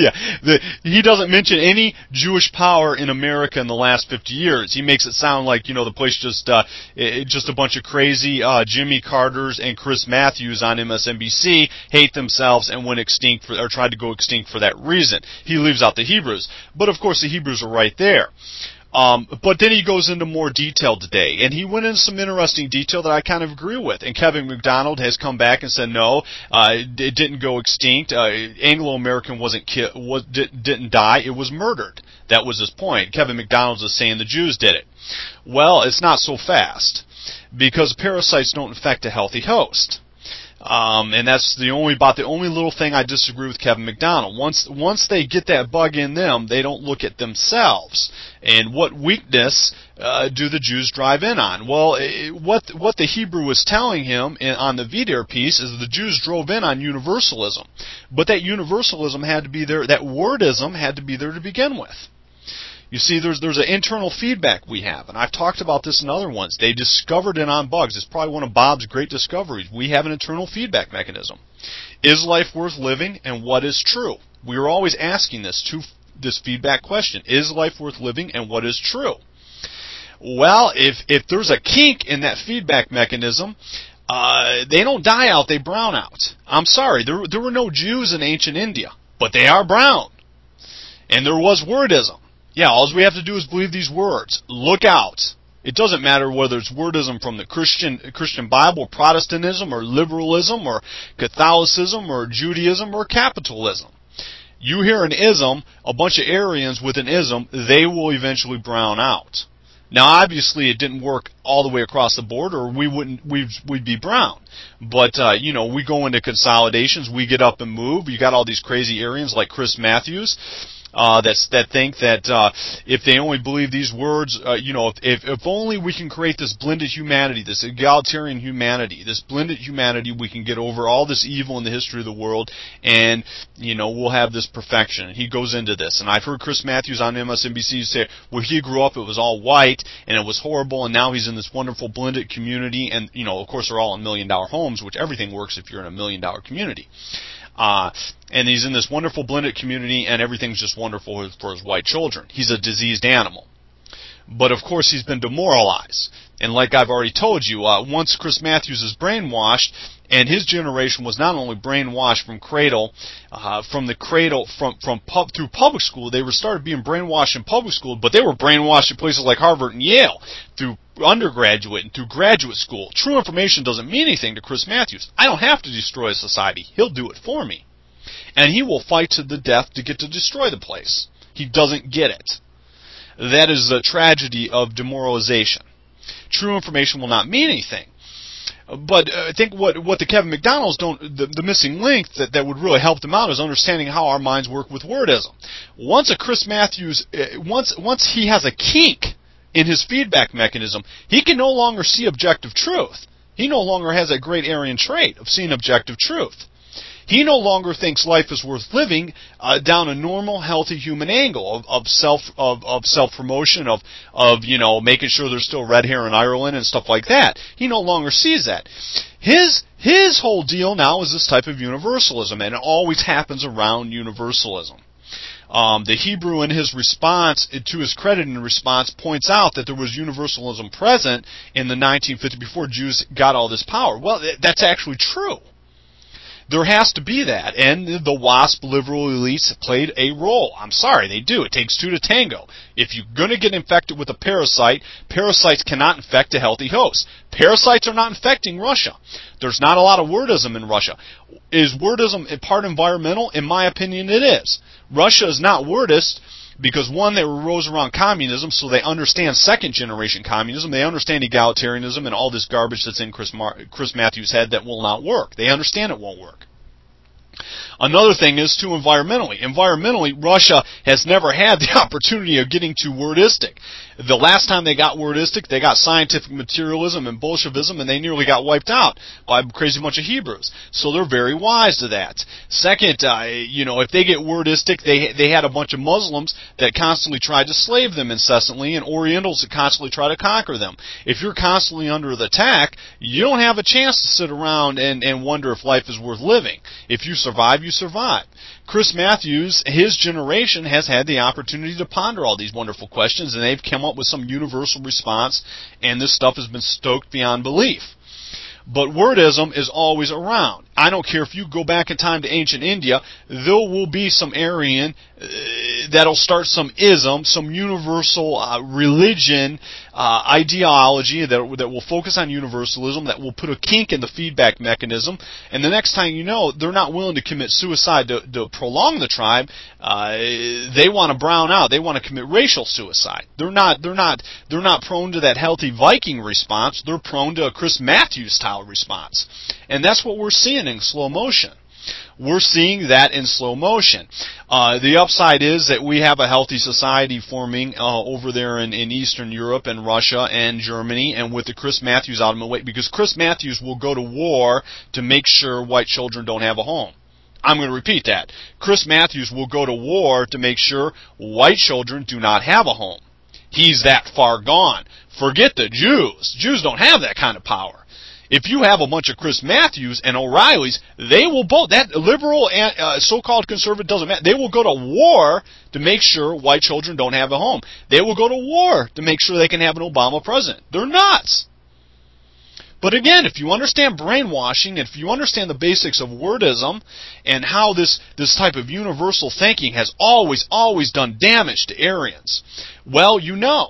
He doesn't mention any Jewish power in America in the last 50 years. He makes it sound like, the place just a bunch of crazy Jimmy Carters and Chris Matthews on MSNBC hate themselves and went extinct or tried to go extinct for that reason. He leaves out the Hebrews. But of course the Hebrews are right there. But then he goes into more detail today, and he went into some interesting detail that I kind of agree with. And Kevin McDonald has come back and said, no, it didn't go extinct. Anglo-American didn't die; it was murdered. That was his point. Kevin McDonald is saying the Jews did it. Well, it's not so fast, because parasites don't infect a healthy host. And that's the only little thing I disagree with Kevin McDonald. Once they get that bug in them, they don't look at themselves. And what weakness do the Jews drive in on? Well, what the Hebrew was telling him on the VDARE piece is the Jews drove in on universalism. But that universalism had to be there, that wordism had to be there to begin with. You see, there's an internal feedback we have, and I've talked about this in other ones. They discovered it on bugs. It's probably one of Bob's great discoveries. We have an internal feedback mechanism. Is life worth living, and what is true? We are always asking this feedback question. Is life worth living, and what is true? Well, if there's a kink in that feedback mechanism, they don't die out, they brown out. I'm sorry, there were no Jews in ancient India, but they are brown. And there was wordism. Yeah, all we have to do is believe these words. Look out. It doesn't matter whether it's wordism from the Christian Bible, Protestantism, or liberalism, or Catholicism, or Judaism, or capitalism. You hear an ism, a bunch of Aryans with an ism, they will eventually brown out. Now, obviously, it didn't work all the way across the board, or we'd be brown. But, we go into consolidations, we get up and move. You got all these crazy Aryans like Chris Matthews, that think that if they only believe these words, if only we can create this blended humanity, this egalitarian humanity, this blended humanity, we can get over all this evil in the history of the world, and we'll have this perfection. And he goes into this, and I've heard Chris Matthews on MSNBC say, where he grew up, it was all white and it was horrible, and now he's in this wonderful blended community, and of course they're all in $1 million homes, which everything works if you're in a $1 million community. And he's in this wonderful blended community, and everything's just wonderful for his white children. He's a diseased animal. But of course he's been demoralized. And like I've already told you, once Chris Matthews is brainwashed, and his generation was not only brainwashed from cradle, through public school, they started being brainwashed in public school, but they were brainwashed in places like Harvard and Yale, through undergraduate and through graduate school. True information doesn't mean anything to Chris Matthews. I don't have to destroy society. He'll do it for me. And he will fight to the death to get to destroy the place. He doesn't get it. That is the tragedy of demoralization. True information will not mean anything. But I think what the Kevin McDonalds the missing link that would really help them out is understanding how our minds work with wordism. Once a Chris Matthews, once he has a kink in his feedback mechanism, he can no longer see objective truth. He no longer has that great Aryan trait of seeing objective truth. He no longer thinks life is worth living down a normal, healthy human angle of self-promotion, of making sure there's still red hair in Ireland and stuff like that. He no longer sees that. His whole deal now is this type of universalism, and it always happens around universalism. The Hebrew in his response, to his credit in response, points out that there was universalism present in the 1950s before Jews got all this power. Well, that's actually true. There has to be that, and the WASP liberal elites played a role. I'm sorry, they do. It takes two to tango. If you're going to get infected with a parasite, parasites cannot infect a healthy host. Parasites are not infecting Russia. There's not a lot of wordism in Russia. Is wordism part environmental? In my opinion, it is. Russia is not wordist because, one, they rose around communism, so they understand second-generation communism. They understand egalitarianism and all this garbage that's in Chris Matthews' head that will not work. They understand it won't work. Another thing is, too, environmentally. Environmentally, Russia has never had the opportunity of getting to wordistic. The last time they got wordistic, they got scientific materialism and Bolshevism, and they nearly got wiped out by a crazy bunch of Hebrews. So they're very wise to that. Second, if they get wordistic, they had a bunch of Muslims that constantly tried to slave them incessantly, and Orientals that constantly try to conquer them. If you're constantly under the attack, you don't have a chance to sit around and wonder if life is worth living. If you survive, you survive. Chris Matthews, his generation, has had the opportunity to ponder all these wonderful questions, and they've come up with some universal response, and this stuff has been stoked beyond belief. But wordism is always around. I don't care if you go back in time to ancient India, there will be some Aryan that'll start some ism, some universal religion, ideology that will focus on universalism, that will put a kink in the feedback mechanism, and the next time you know, they're not willing to commit suicide to prolong the tribe. They want to brown out. They want to commit racial suicide. They're not prone to that healthy Viking response. They're prone to a Chris Matthews style response, and that's what we're seeing in slow motion. We're seeing that in slow motion. The upside is that we have a healthy society forming over there in Eastern Europe and Russia and Germany, and with the Chris Matthews out of the way, because Chris Matthews will go to war to make sure white children don't have a home. I'm going to repeat that. Chris Matthews will go to war to make sure white children do not have a home. He's that far gone. Forget the Jews. Jews don't have that kind of power. If you have a bunch of Chris Matthews and O'Reillys, they will both, that liberal and so-called conservative doesn't matter, they will go to war to make sure white children don't have a home. They will go to war to make sure they can have an Obama president. They're nuts. But again, if you understand brainwashing, if you understand the basics of wordism and how this type of universal thinking has always done damage to Aryans, well, you know,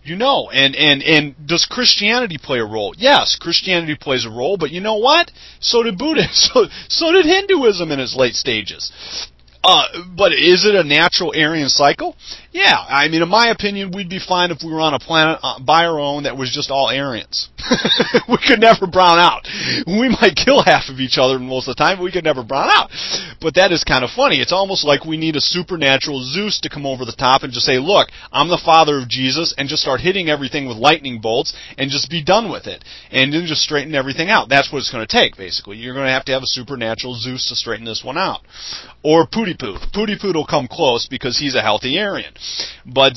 and does Christianity play a role? Yes, Christianity plays a role, but you know what? So did Buddhism. So did Hinduism in its late stages. But is it a natural Aryan cycle? Yeah, I mean, in my opinion, we'd be fine if we were on a planet by our own that was just all Aryans. We could never brown out. We might kill half of each other most of the time, but we could never brown out. But that is kind of funny. It's almost like we need a supernatural Zeus to come over the top and just say, look, I'm the father of Jesus, and just start hitting everything with lightning bolts and just be done with it. And then just straighten everything out. That's what it's going to take, basically. You're going to have a supernatural Zeus to straighten this one out. Or Pooty-Poot. Pooty-Poot will come close because he's a healthy Aryan. But,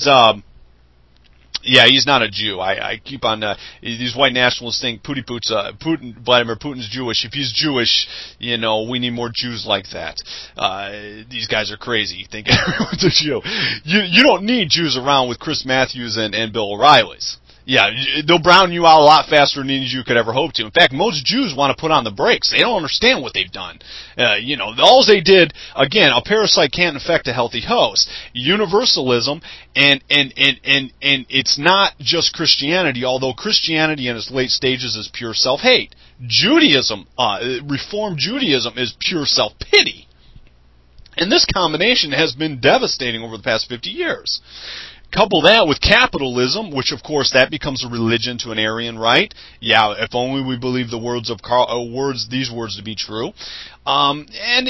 yeah, he's not a Jew. I keep on, these white nationalists think Vladimir Putin's Jewish. If he's Jewish, we need more Jews like that. These guys are crazy, thinking everyone's a Jew. You don't need Jews around with Chris Matthews and Bill O'Reilly's. Yeah, they'll brown you out a lot faster than you could ever hope to. In fact, most Jews want to put on the brakes. They don't understand what they've done. All they did, again, a parasite can't infect a healthy host. Universalism, and it's not just Christianity, although Christianity in its late stages is pure self-hate. Judaism, Reformed Judaism is pure self-pity. And this combination has been devastating over the past 50 years. Couple that with capitalism, which of course that becomes a religion to an Aryan, right? Yeah, if only we believe the words of these words to be true. And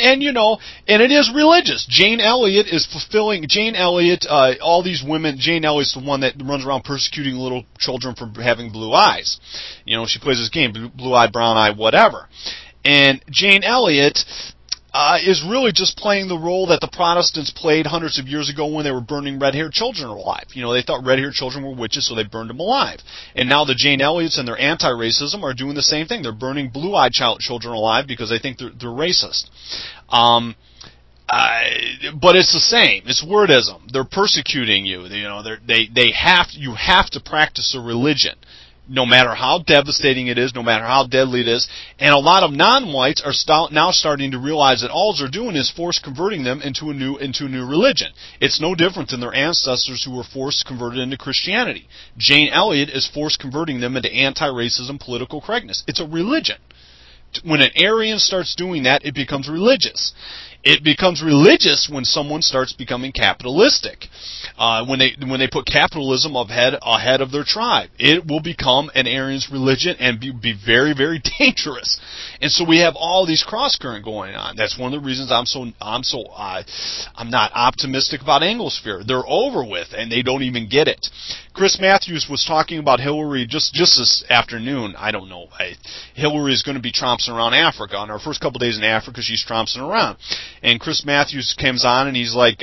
it is religious. Jane Elliott is fulfilling, all these women, Jane Elliott's the one that runs around persecuting little children for having blue eyes. She plays this game, blue eye, brown eye, whatever. And Jane Elliott is really just playing the role that the Protestants played hundreds of years ago when they were burning red-haired children alive. They thought red-haired children were witches, so they burned them alive. And now the Jane Elliots and their anti-racism are doing the same thing. They're burning blue-eyed children alive because they think they're racist. But it's the same. It's wordism. They're persecuting you. You have to practice a religion, no matter how devastating it is, no matter how deadly it is. And a lot of non-whites are now starting to realize that all they're doing is force converting them into a new religion. It's no different than their ancestors who were force converted into Christianity. Jane Elliott is force converting them into anti-racism, political correctness. It's a religion. When an Aryan starts doing that, it becomes religious. It becomes religious when someone starts becoming capitalistic. When they put capitalism ahead of their tribe, it will become an Aryan's religion and be very, very dangerous. And so we have all these cross current going on. That's one of the reasons I'm not optimistic about Anglosphere. They're over with and they don't even get it. Chris Matthews was talking about Hillary just this afternoon. I don't know. Hillary is going to be tromping around Africa. On our first couple days in Africa, she's tromping around. And Chris Matthews comes on and he's like,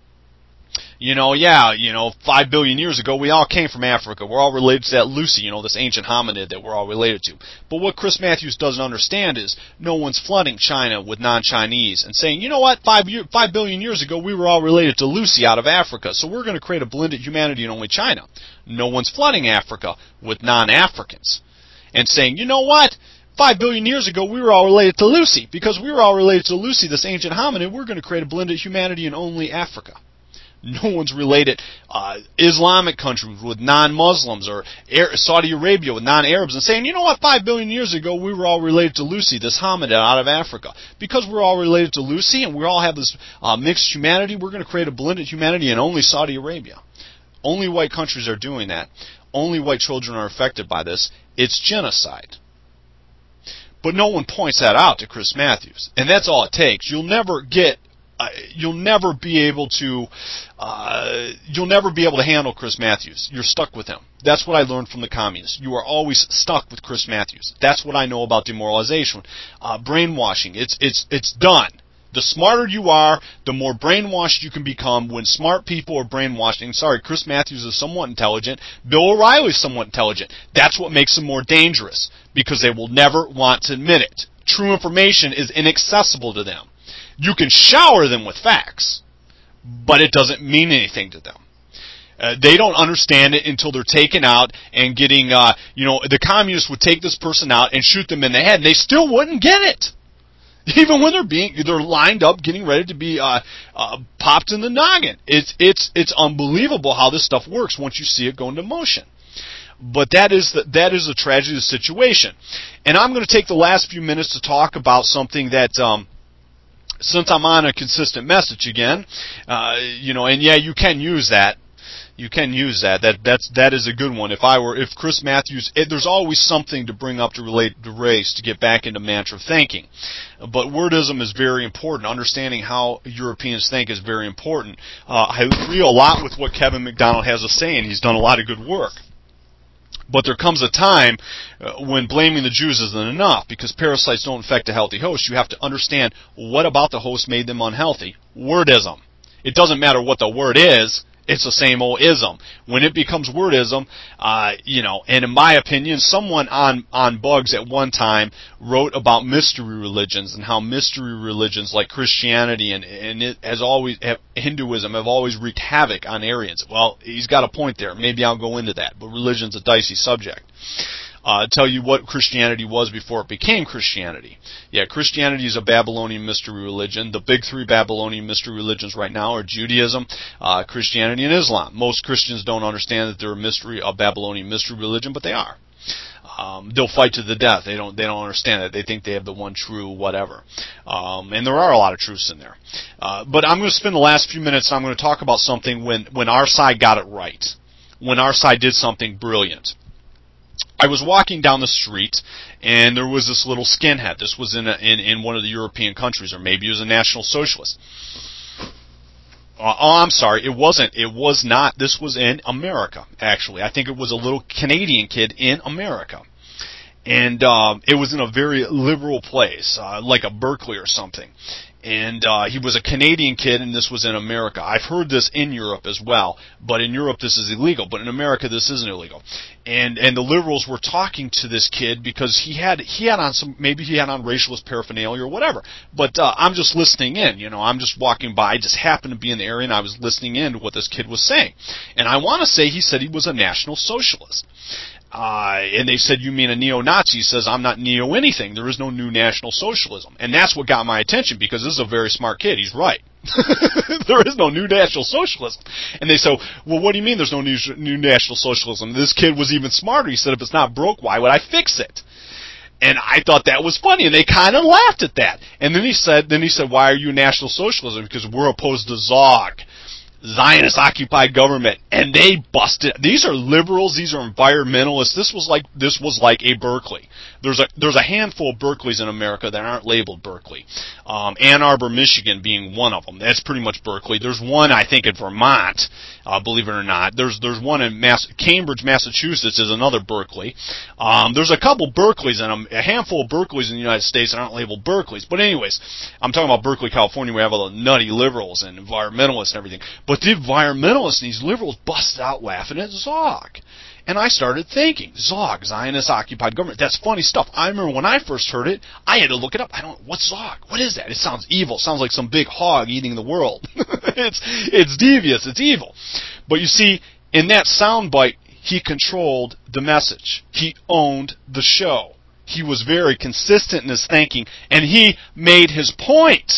5 billion years ago, we all came from Africa. We're all related to that Lucy, this ancient hominid that we're all related to. But what Chris Matthews doesn't understand is no one's flooding China with non-Chinese and saying, 5 billion years ago, we were all related to Lucy out of Africa, so we're going to create a blended humanity in only China. No one's flooding Africa with non-Africans and saying, 5 billion years ago, we were all related to Lucy. Because we were all related to Lucy, this ancient hominid, we're going to create a blended humanity in only Africa. No one's related Islamic countries with non-Muslims or Saudi Arabia with non-Arabs and saying, 5 billion years ago, we were all related to Lucy, this hominid out of Africa. Because we're all related to Lucy and we all have this mixed humanity, we're going to create a blended humanity in only Saudi Arabia. Only white countries are doing that. Only white children are affected by this. It's genocide. But no one points that out to Chris Matthews. And that's all it takes. You'll never be able to handle Chris Matthews. You're stuck with him. That's what I learned from the communists. You are always stuck with Chris Matthews. That's what I know about demoralization. Brainwashing. It's done. The smarter you are, the more brainwashed you can become. When smart people are brainwashed, Chris Matthews is somewhat intelligent, Bill O'Reilly is somewhat intelligent. That's what makes them more dangerous, because they will never want to admit it. True information is inaccessible to them. You can shower them with facts, but it doesn't mean anything to them. They don't understand it until they're taken out and getting, the communists would take this person out and shoot them in the head, and they still wouldn't get it. Even when they're lined up, getting ready to be popped in the noggin. It's unbelievable how this stuff works once you see it go into motion. But that is the tragedy of the situation. And I'm going to take the last few minutes to talk about something that, since I'm on a consistent message again, you can use that. You can use that. That is a good one. If Chris Matthews, there's always something to bring up to relate to race to get back into mantra thinking. But wordism is very important. Understanding how Europeans think is very important. I agree a lot with what Kevin McDonald has to say, and he's done a lot of good work. But there comes a time when blaming the Jews isn't enough, because parasites don't infect a healthy host. You have to understand what about the host made them unhealthy. Wordism. It doesn't matter what the word is. It's the same old ism. When it becomes wordism, and in my opinion, someone on Bugs at one time wrote about mystery religions and how mystery religions like Christianity and it has always, Hinduism have always wreaked havoc on Aryans. Well, he's got a point there. Maybe I'll go into that, but religion's a dicey subject. Tell you what Christianity was before it became Christianity. Yeah, Christianity is a Babylonian mystery religion. The big three Babylonian mystery religions right now are Judaism, Christianity, and Islam. Most Christians don't understand that they're a Babylonian mystery religion, but they are. They'll fight to the death. They don't understand it. They think they have the one true whatever. And there are a lot of truths in there. But I'm going to spend the last few minutes, I'm going to talk about something when our side got it right. When our side did something brilliant. I was walking down the street, and there was this little skinhead. This was in one of the European countries, or maybe he was a National Socialist. I'm sorry, it wasn't. It was not. This was in America, actually. I think it was a little Canadian kid in America. And it was in a very liberal place, like a Berkeley or something. And he was a Canadian kid, and this was in America. I've heard this in Europe as well, but in Europe this is illegal. But in America this isn't illegal. And the liberals were talking to this kid because he had on maybe he had on racialist paraphernalia or whatever. But I'm just listening in. I'm just walking by. I just happened to be in the area, and I was listening in to what this kid was saying. And I want to say he said he was a National Socialist. And they said, you mean a neo-Nazi? He says, I'm not neo-anything. There is no new National Socialism. And that's what got my attention, because this is a very smart kid. He's right. There is no new National Socialism. And they said, well, what do you mean there's no new National Socialism? This kid was even smarter. He said, if it's not broke, why would I fix it? And I thought that was funny, and they kind of laughed at that. And then he said, why are you National Socialism? Because we're opposed to ZOG, Zionist occupied government, and they busted. These are liberals. These are environmentalists. This was like a Berkeley. There's a handful of Berkeleys in America that aren't labeled Berkeley. Ann Arbor, Michigan, being one of them. That's pretty much Berkeley. There's one, I think, in Vermont. Believe it or not, there's one in Cambridge, Massachusetts, is another Berkeley. There's a couple Berkeleys and a handful of Berkeleys in the United States that aren't labeled Berkeleys. But anyways, I'm talking about Berkeley, California. We have all the nutty liberals and environmentalists and everything. But the environmentalists and these liberals busted out laughing at ZOG. And I started thinking, ZOG, Zionist occupied government, that's funny stuff. I remember when I first heard it, I had to look it up. What's ZOG? What is that? It sounds evil. It sounds like some big hog eating the world. It's devious. It's evil. But you see, in that soundbite, he controlled the message. He owned the show. He was very consistent in his thinking, and he made his point.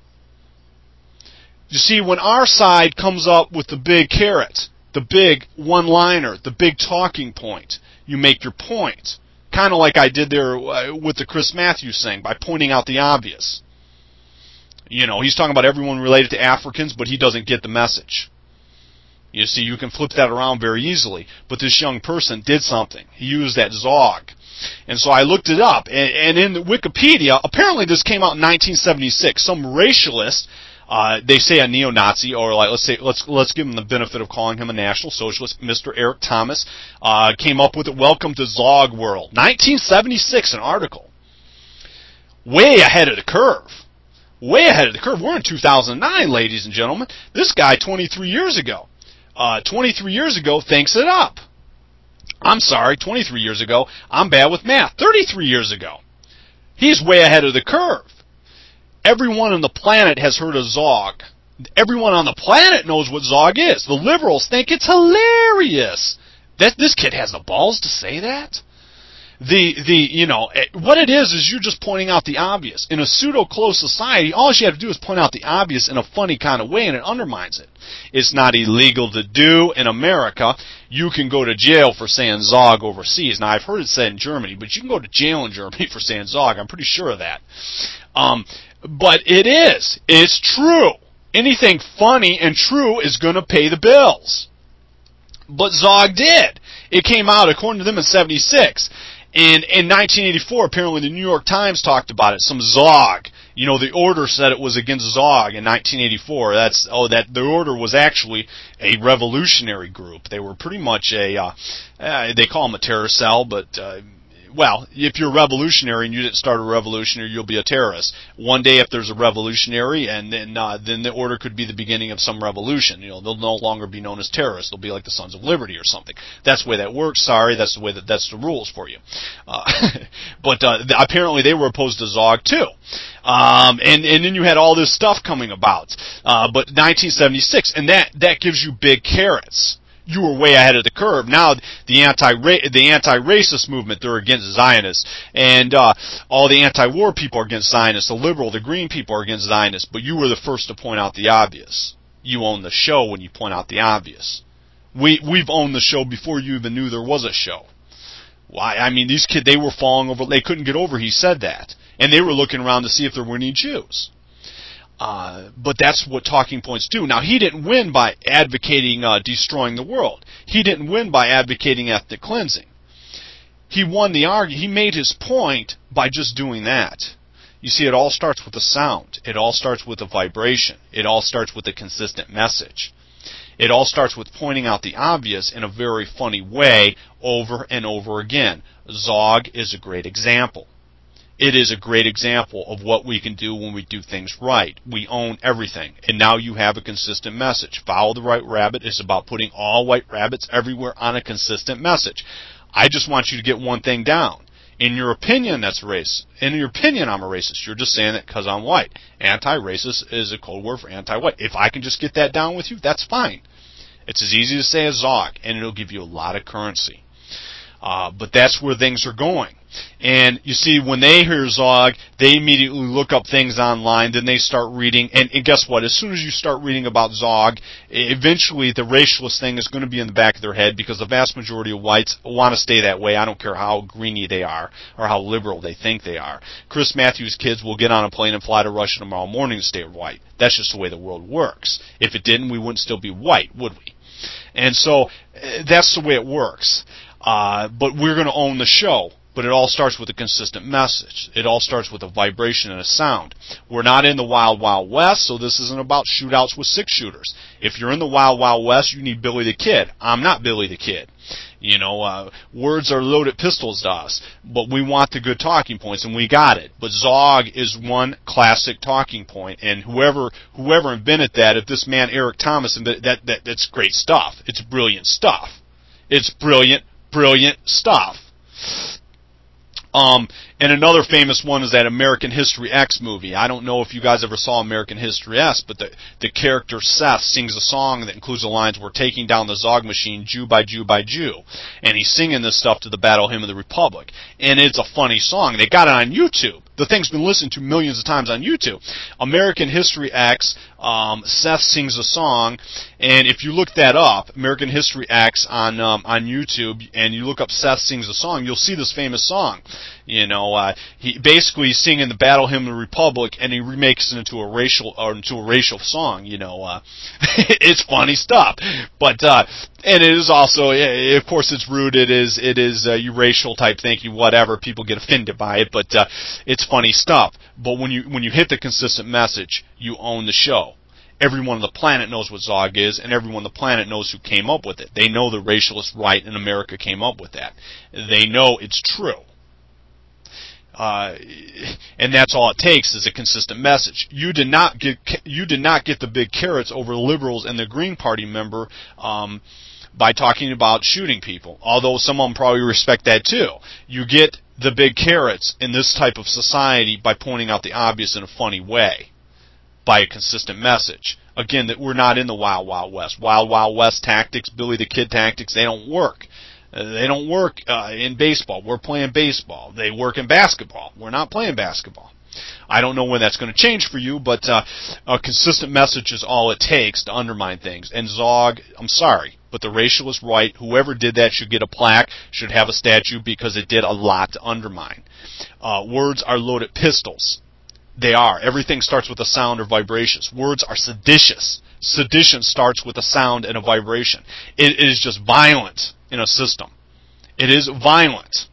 You see, when our side comes up with the big carrot, the big one-liner, the big talking point, you make your point. Kind of like I did there with the Chris Matthews thing, by pointing out the obvious. You know, he's talking about everyone related to Africans, but he doesn't get the message. You see, you can flip that around very easily. But this young person did something. He used that ZOG. And so I looked it up. And in Wikipedia, apparently this came out in 1976. Some racialist, they say a neo-Nazi, or like let's give him the benefit of calling him a National Socialist, Mr. Eric Thomas, came up with it. Welcome to ZOG World. 1976, an article. Way ahead of the curve. Way ahead of the curve. We're in 2009, ladies and gentlemen. This guy, 23 years ago, thinks it up. I'm sorry, 23 years ago. I'm bad with math. 33 years ago. He's way ahead of the curve. Everyone on the planet has heard of ZOG. Everyone on the planet knows what ZOG is. The liberals think it's hilarious. That this kid has the balls to say that? What it is you're just pointing out the obvious. In a pseudo-closed society, all you have to do is point out the obvious in a funny kind of way, and it undermines it. It's not illegal to do in America. You can go to jail for saying ZOG overseas. Now, I've heard it said in Germany, but you can go to jail in Germany for saying ZOG. I'm pretty sure of that. But it is. It's true. Anything funny and true is going to pay the bills. But ZOG did. It came out, according to them, in 76. And in 1984, apparently the New York Times talked about it, some ZOG. You know, the order said it was against ZOG in 1984. The order was actually a revolutionary group. They were pretty much they call them a terror cell, but, well, if you're a revolutionary and you didn't start a revolution, you'll be a terrorist. One day, if there's a revolutionary, and then the order could be the beginning of some revolution. You know, they'll no longer be known as terrorists. They'll be like the Sons of Liberty or something. That's the way that works. Sorry, that's the rules for you. But apparently, they were opposed to ZOG too. And then you had all this stuff coming about. But 1976, and that gives you big carrots. You were way ahead of the curve. Now the anti-racist movement, they're against Zionists, and all the anti-war people are against Zionists. The liberal, the green people are against Zionists. But you were the first to point out the obvious. You own the show when you point out the obvious. We've owned the show before you even knew there was a show. Why? I mean, these kids, they were falling over. They couldn't get over. He said that, and they were looking around to see if there were any Jews. But that's what talking points do. Now, he didn't win by advocating destroying the world. He didn't win by advocating ethnic cleansing. He won the argument. He made his point by just doing that. You see, it all starts with a sound. It all starts with a vibration. It all starts with a consistent message. It all starts with pointing out the obvious in a very funny way over and over again. ZOG is a great example. It is a great example of what we can do when we do things right. We own everything. And now you have a consistent message. Follow the White Rabbit is about putting all white rabbits everywhere on a consistent message. I just want you to get one thing down. In your opinion, that's racist. In your opinion, I'm a racist. You're just saying that because I'm white. Anti-racist is a code word for anti-white. If I can just get that down with you, that's fine. It's as easy to say as ZOG, and it'll give you a lot of currency. But that's where things are going. And you see, when they hear Zog, they immediately look up things online, then they start reading, and guess what? As soon as you start reading about Zog, eventually the racialist thing is going to be in the back of their head, because the vast majority of whites want to stay that way. I don't care how greeny they are or how liberal they think they are. Chris Matthews' kids will get on a plane and fly to Russia tomorrow morning to stay white. That's just the way the world works. If it didn't, we wouldn't still be white, would we? And so that's the way it works. But we're going to own the show. But it all starts with a consistent message. It all starts with a vibration and a sound. We're not in the Wild Wild West, so this isn't about shootouts with six-shooters. If you're in the Wild Wild West, you need Billy the Kid. I'm not Billy the Kid. Words are loaded pistols to us, but we want the good talking points, and we got it. But Zog is one classic talking point, and whoever invented that, if this man Eric Thomas, that's great stuff. It's brilliant stuff. It's brilliant stuff. And another famous one is that American History X movie. I don't know if you guys ever saw American History X, but the character Seth sings a song that includes the lines, "We're taking down the Zog machine, Jew by Jew by Jew." And he's singing this stuff to the Battle Hymn of the Republic. And it's a funny song. They got it on YouTube. The thing's been listened to millions of times on YouTube. American History X, Seth sings a song, and if you look that up, American History X on YouTube, and you look up Seth sings a song, you'll see this famous song. He's singing the Battle Hymn of the Republic, and he remakes it into a racial song. It's funny stuff, but and it is also, of course, it's rude. It is racial type thinking, whatever. People get offended by it, but it's funny stuff. But when you hit the consistent message, you own the show. Everyone on the planet knows what Zog is, and everyone on the planet knows who came up with it. They know the racialist right in America came up with that. They know it's true. And that's all it takes is a consistent message. You did not get the big carrots over liberals and the Green Party member by talking about shooting people, although some of them probably respect that too. You get the big carrots in this type of society by pointing out the obvious in a funny way, by a consistent message. Again, that we're not in the Wild Wild West. Wild Wild West tactics, Billy the Kid tactics, they don't work. They don't work in baseball. We're playing baseball. They work in basketball. We're not playing basketball. I don't know when that's going to change for you, but a consistent message is all it takes to undermine things. And Zog, I'm sorry, but the racialist right, whoever did that should get a plaque, should have a statue, because it did a lot to undermine. Words are loaded pistols. They are. Everything starts with a sound or vibrations. Words are seditious. Sedition starts with a sound and a vibration. It is just violent in a system. It is violent.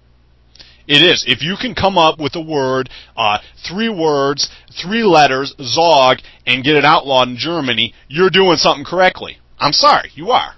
It is. If you can come up with a word, 3 words, 3 letters, Zog, and get it outlawed in Germany, you're doing something correctly. I'm sorry, you are.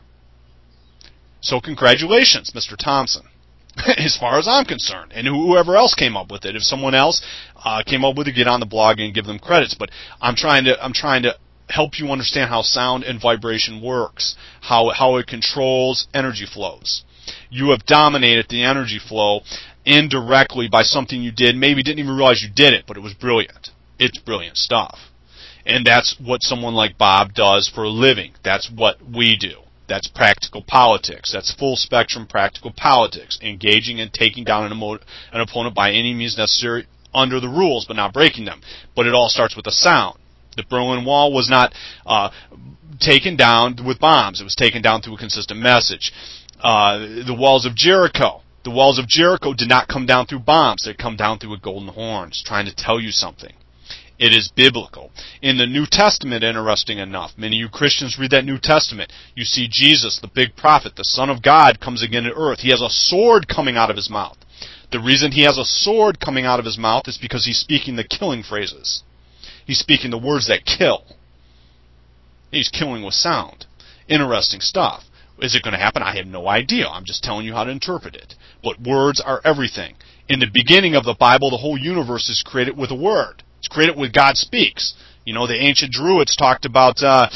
So congratulations, Mr. Thompson. As far as I'm concerned, and whoever else came up with it. If someone else came up with it, get on the blog and give them credits. But I'm trying to help you understand how sound and vibration works, how it controls energy flows. You have dominated the energy flow indirectly by something you did. Maybe didn't even realize you did it, but it was brilliant. It's brilliant stuff. And that's what someone like Bob does for a living. That's what we do. That's practical politics. That's full spectrum practical politics. Engaging and taking down an opponent by any means necessary under the rules, but not breaking them. But it all starts with a sound. The Berlin Wall was not taken down with bombs. It was taken down through a consistent message. The walls of Jericho. The walls of Jericho did not come down through bombs. They come down through a golden horn. It's trying to tell you something. It is biblical. In the New Testament, interesting enough, many of you Christians read that New Testament. You see Jesus, the big prophet, the Son of God, comes again to earth. He has a sword coming out of his mouth. The reason he has a sword coming out of his mouth is because he's speaking the killing phrases. He's speaking the words that kill. He's killing with sound. Interesting stuff. Is it going to happen? I have no idea. I'm just telling you how to interpret it. But words are everything. In the beginning of the Bible, the whole universe is created with a word. It's created with God speaks. You know, the ancient Druids talked about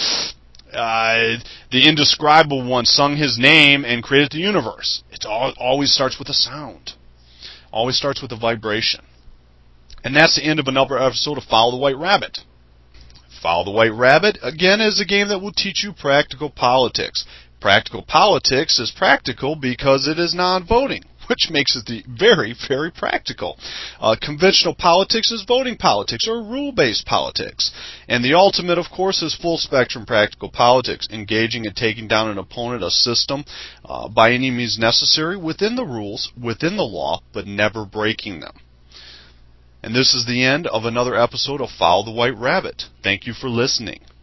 the indescribable one sung his name and created the universe. It always starts with a sound. Always starts with a vibration. And that's the end of another episode of Follow the White Rabbit. Follow the White Rabbit, again, is a game that will teach you practical politics. Practical politics is practical because it is non-voting. which makes it very, very practical. Conventional politics is voting politics or rule-based politics. And the ultimate, of course, is full-spectrum practical politics, engaging and taking down an opponent, a system, by any means necessary, within the rules, within the law, but never breaking them. And this is the end of another episode of Follow the White Rabbit. Thank you for listening.